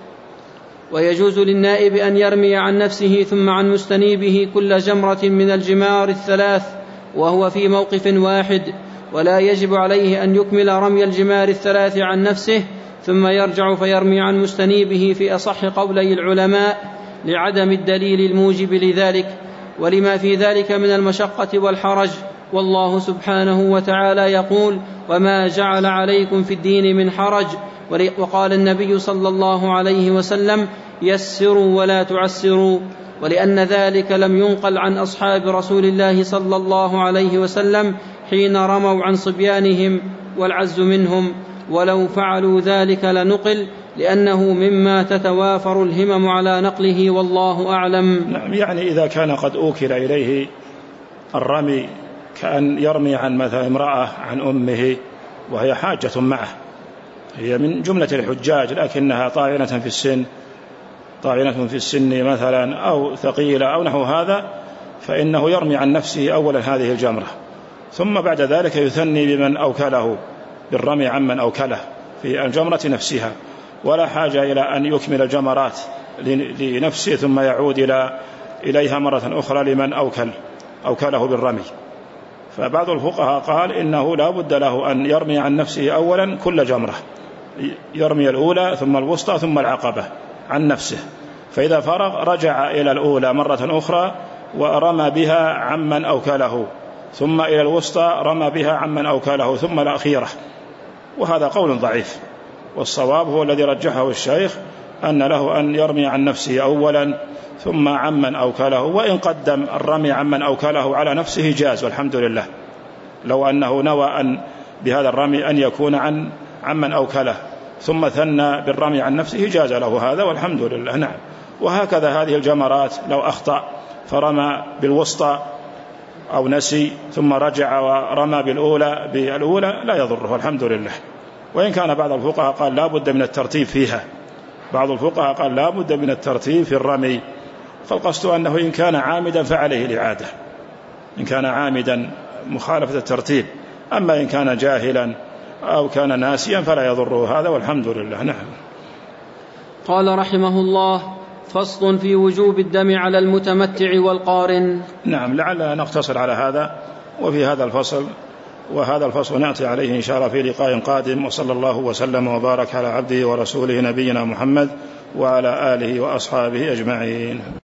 ويجوز للنائب أن يرمي عن نفسه ثم عن مستنيبه كل جمرة من الجمار 3 وهو في موقف واحد، ولا يجب عليه أن يكمل رمي الجمار 3 عن نفسه ثم يرجع فيرمي عن مستنيبه في أصح قولي العلماء، لعدم الدليل الموجب لذلك، ولما في ذلك من المشقة والحرج. والله سبحانه وتعالى يقول: وما جعل عليكم في الدين من حرج. وقال النبي صلى الله عليه وسلم: يسروا ولا تعسروا. ولأن ذلك لم ينقل عن أصحاب رسول الله صلى الله عليه وسلم حين رموا عن صبيانهم والعز منهم، ولو فعلوا ذلك لنقل، لأنه مما تتوافر الهمم على نقله، والله أعلم. نعم. يعني إذا كان قد أوكل إليه الرمي، كأن يرمي عن مثلا امرأة عن أمه وهي حاجة معه، هي من جملة الحجاج لكنها طاعنة في السن مثلا أو ثقيلة أو نحو هذا، فإنه يرمي عن نفسه أولا هذه الجمرة، ثم بعد ذلك يثني بمن أوكله بالرمي عمن أوكله في الجمرة نفسها، ولا حاجة إلى أن يكمل الجمرات لنفسه ثم يعود إليها مرة أخرى لمن أوكله بالرمي. فبعض الفقهاء قال إنه لا بد له أن يرمي عن نفسه أولا كل جمرة، يرمي الأولى ثم الوسطى ثم العقبة عن نفسه، فإذا فرغ رجع إلى الأولى مرة أخرى ورمى بها عمن أوكله ثم إلى الوسطى رمى بها عمن أوكله ثم الأخيرة، وهذا قول ضعيف، والصواب هو الذي رجحه الشيخ أن له أن يرمي عن نفسه أولا ثم عمن أوكله، وإن قدم الرمي عمن أوكله على نفسه جاز والحمد لله، لو أنه نوى أن بهذا الرمي أن يكون عمن أوكله ثم ثنى بالرمي عن نفسه جاز له هذا والحمد لله. نعم. وهكذا هذه الجمرات لو أخطأ فرمى بالوسطى أو نسي ثم رجع ورمى بالأولى لا يضره الحمد لله. وإن كان بعض الفقهاء قال لا بد من الترتيب فيها، بعض الفقهاء قال لا بد من الترتيب في الرمي، فالقصد أنه إن كان عامدا فعليه الإعادة، إن كان عامدا مخالفة الترتيب، أما إن كان جاهلا أو كان ناسيا فلا يضره هذا والحمد لله. نعم. قال رحمه الله: فصل في وجوب الدم على المتمتع والقارن. نعم، لعل نقتصر على هذا وفي هذا الفصل، وهذا الفصل نأتي عليه إن شاء الله في لقاء قادم، وصلى الله وسلم وبارك على عبده ورسوله نبينا محمد وعلى آله وأصحابه أجمعين.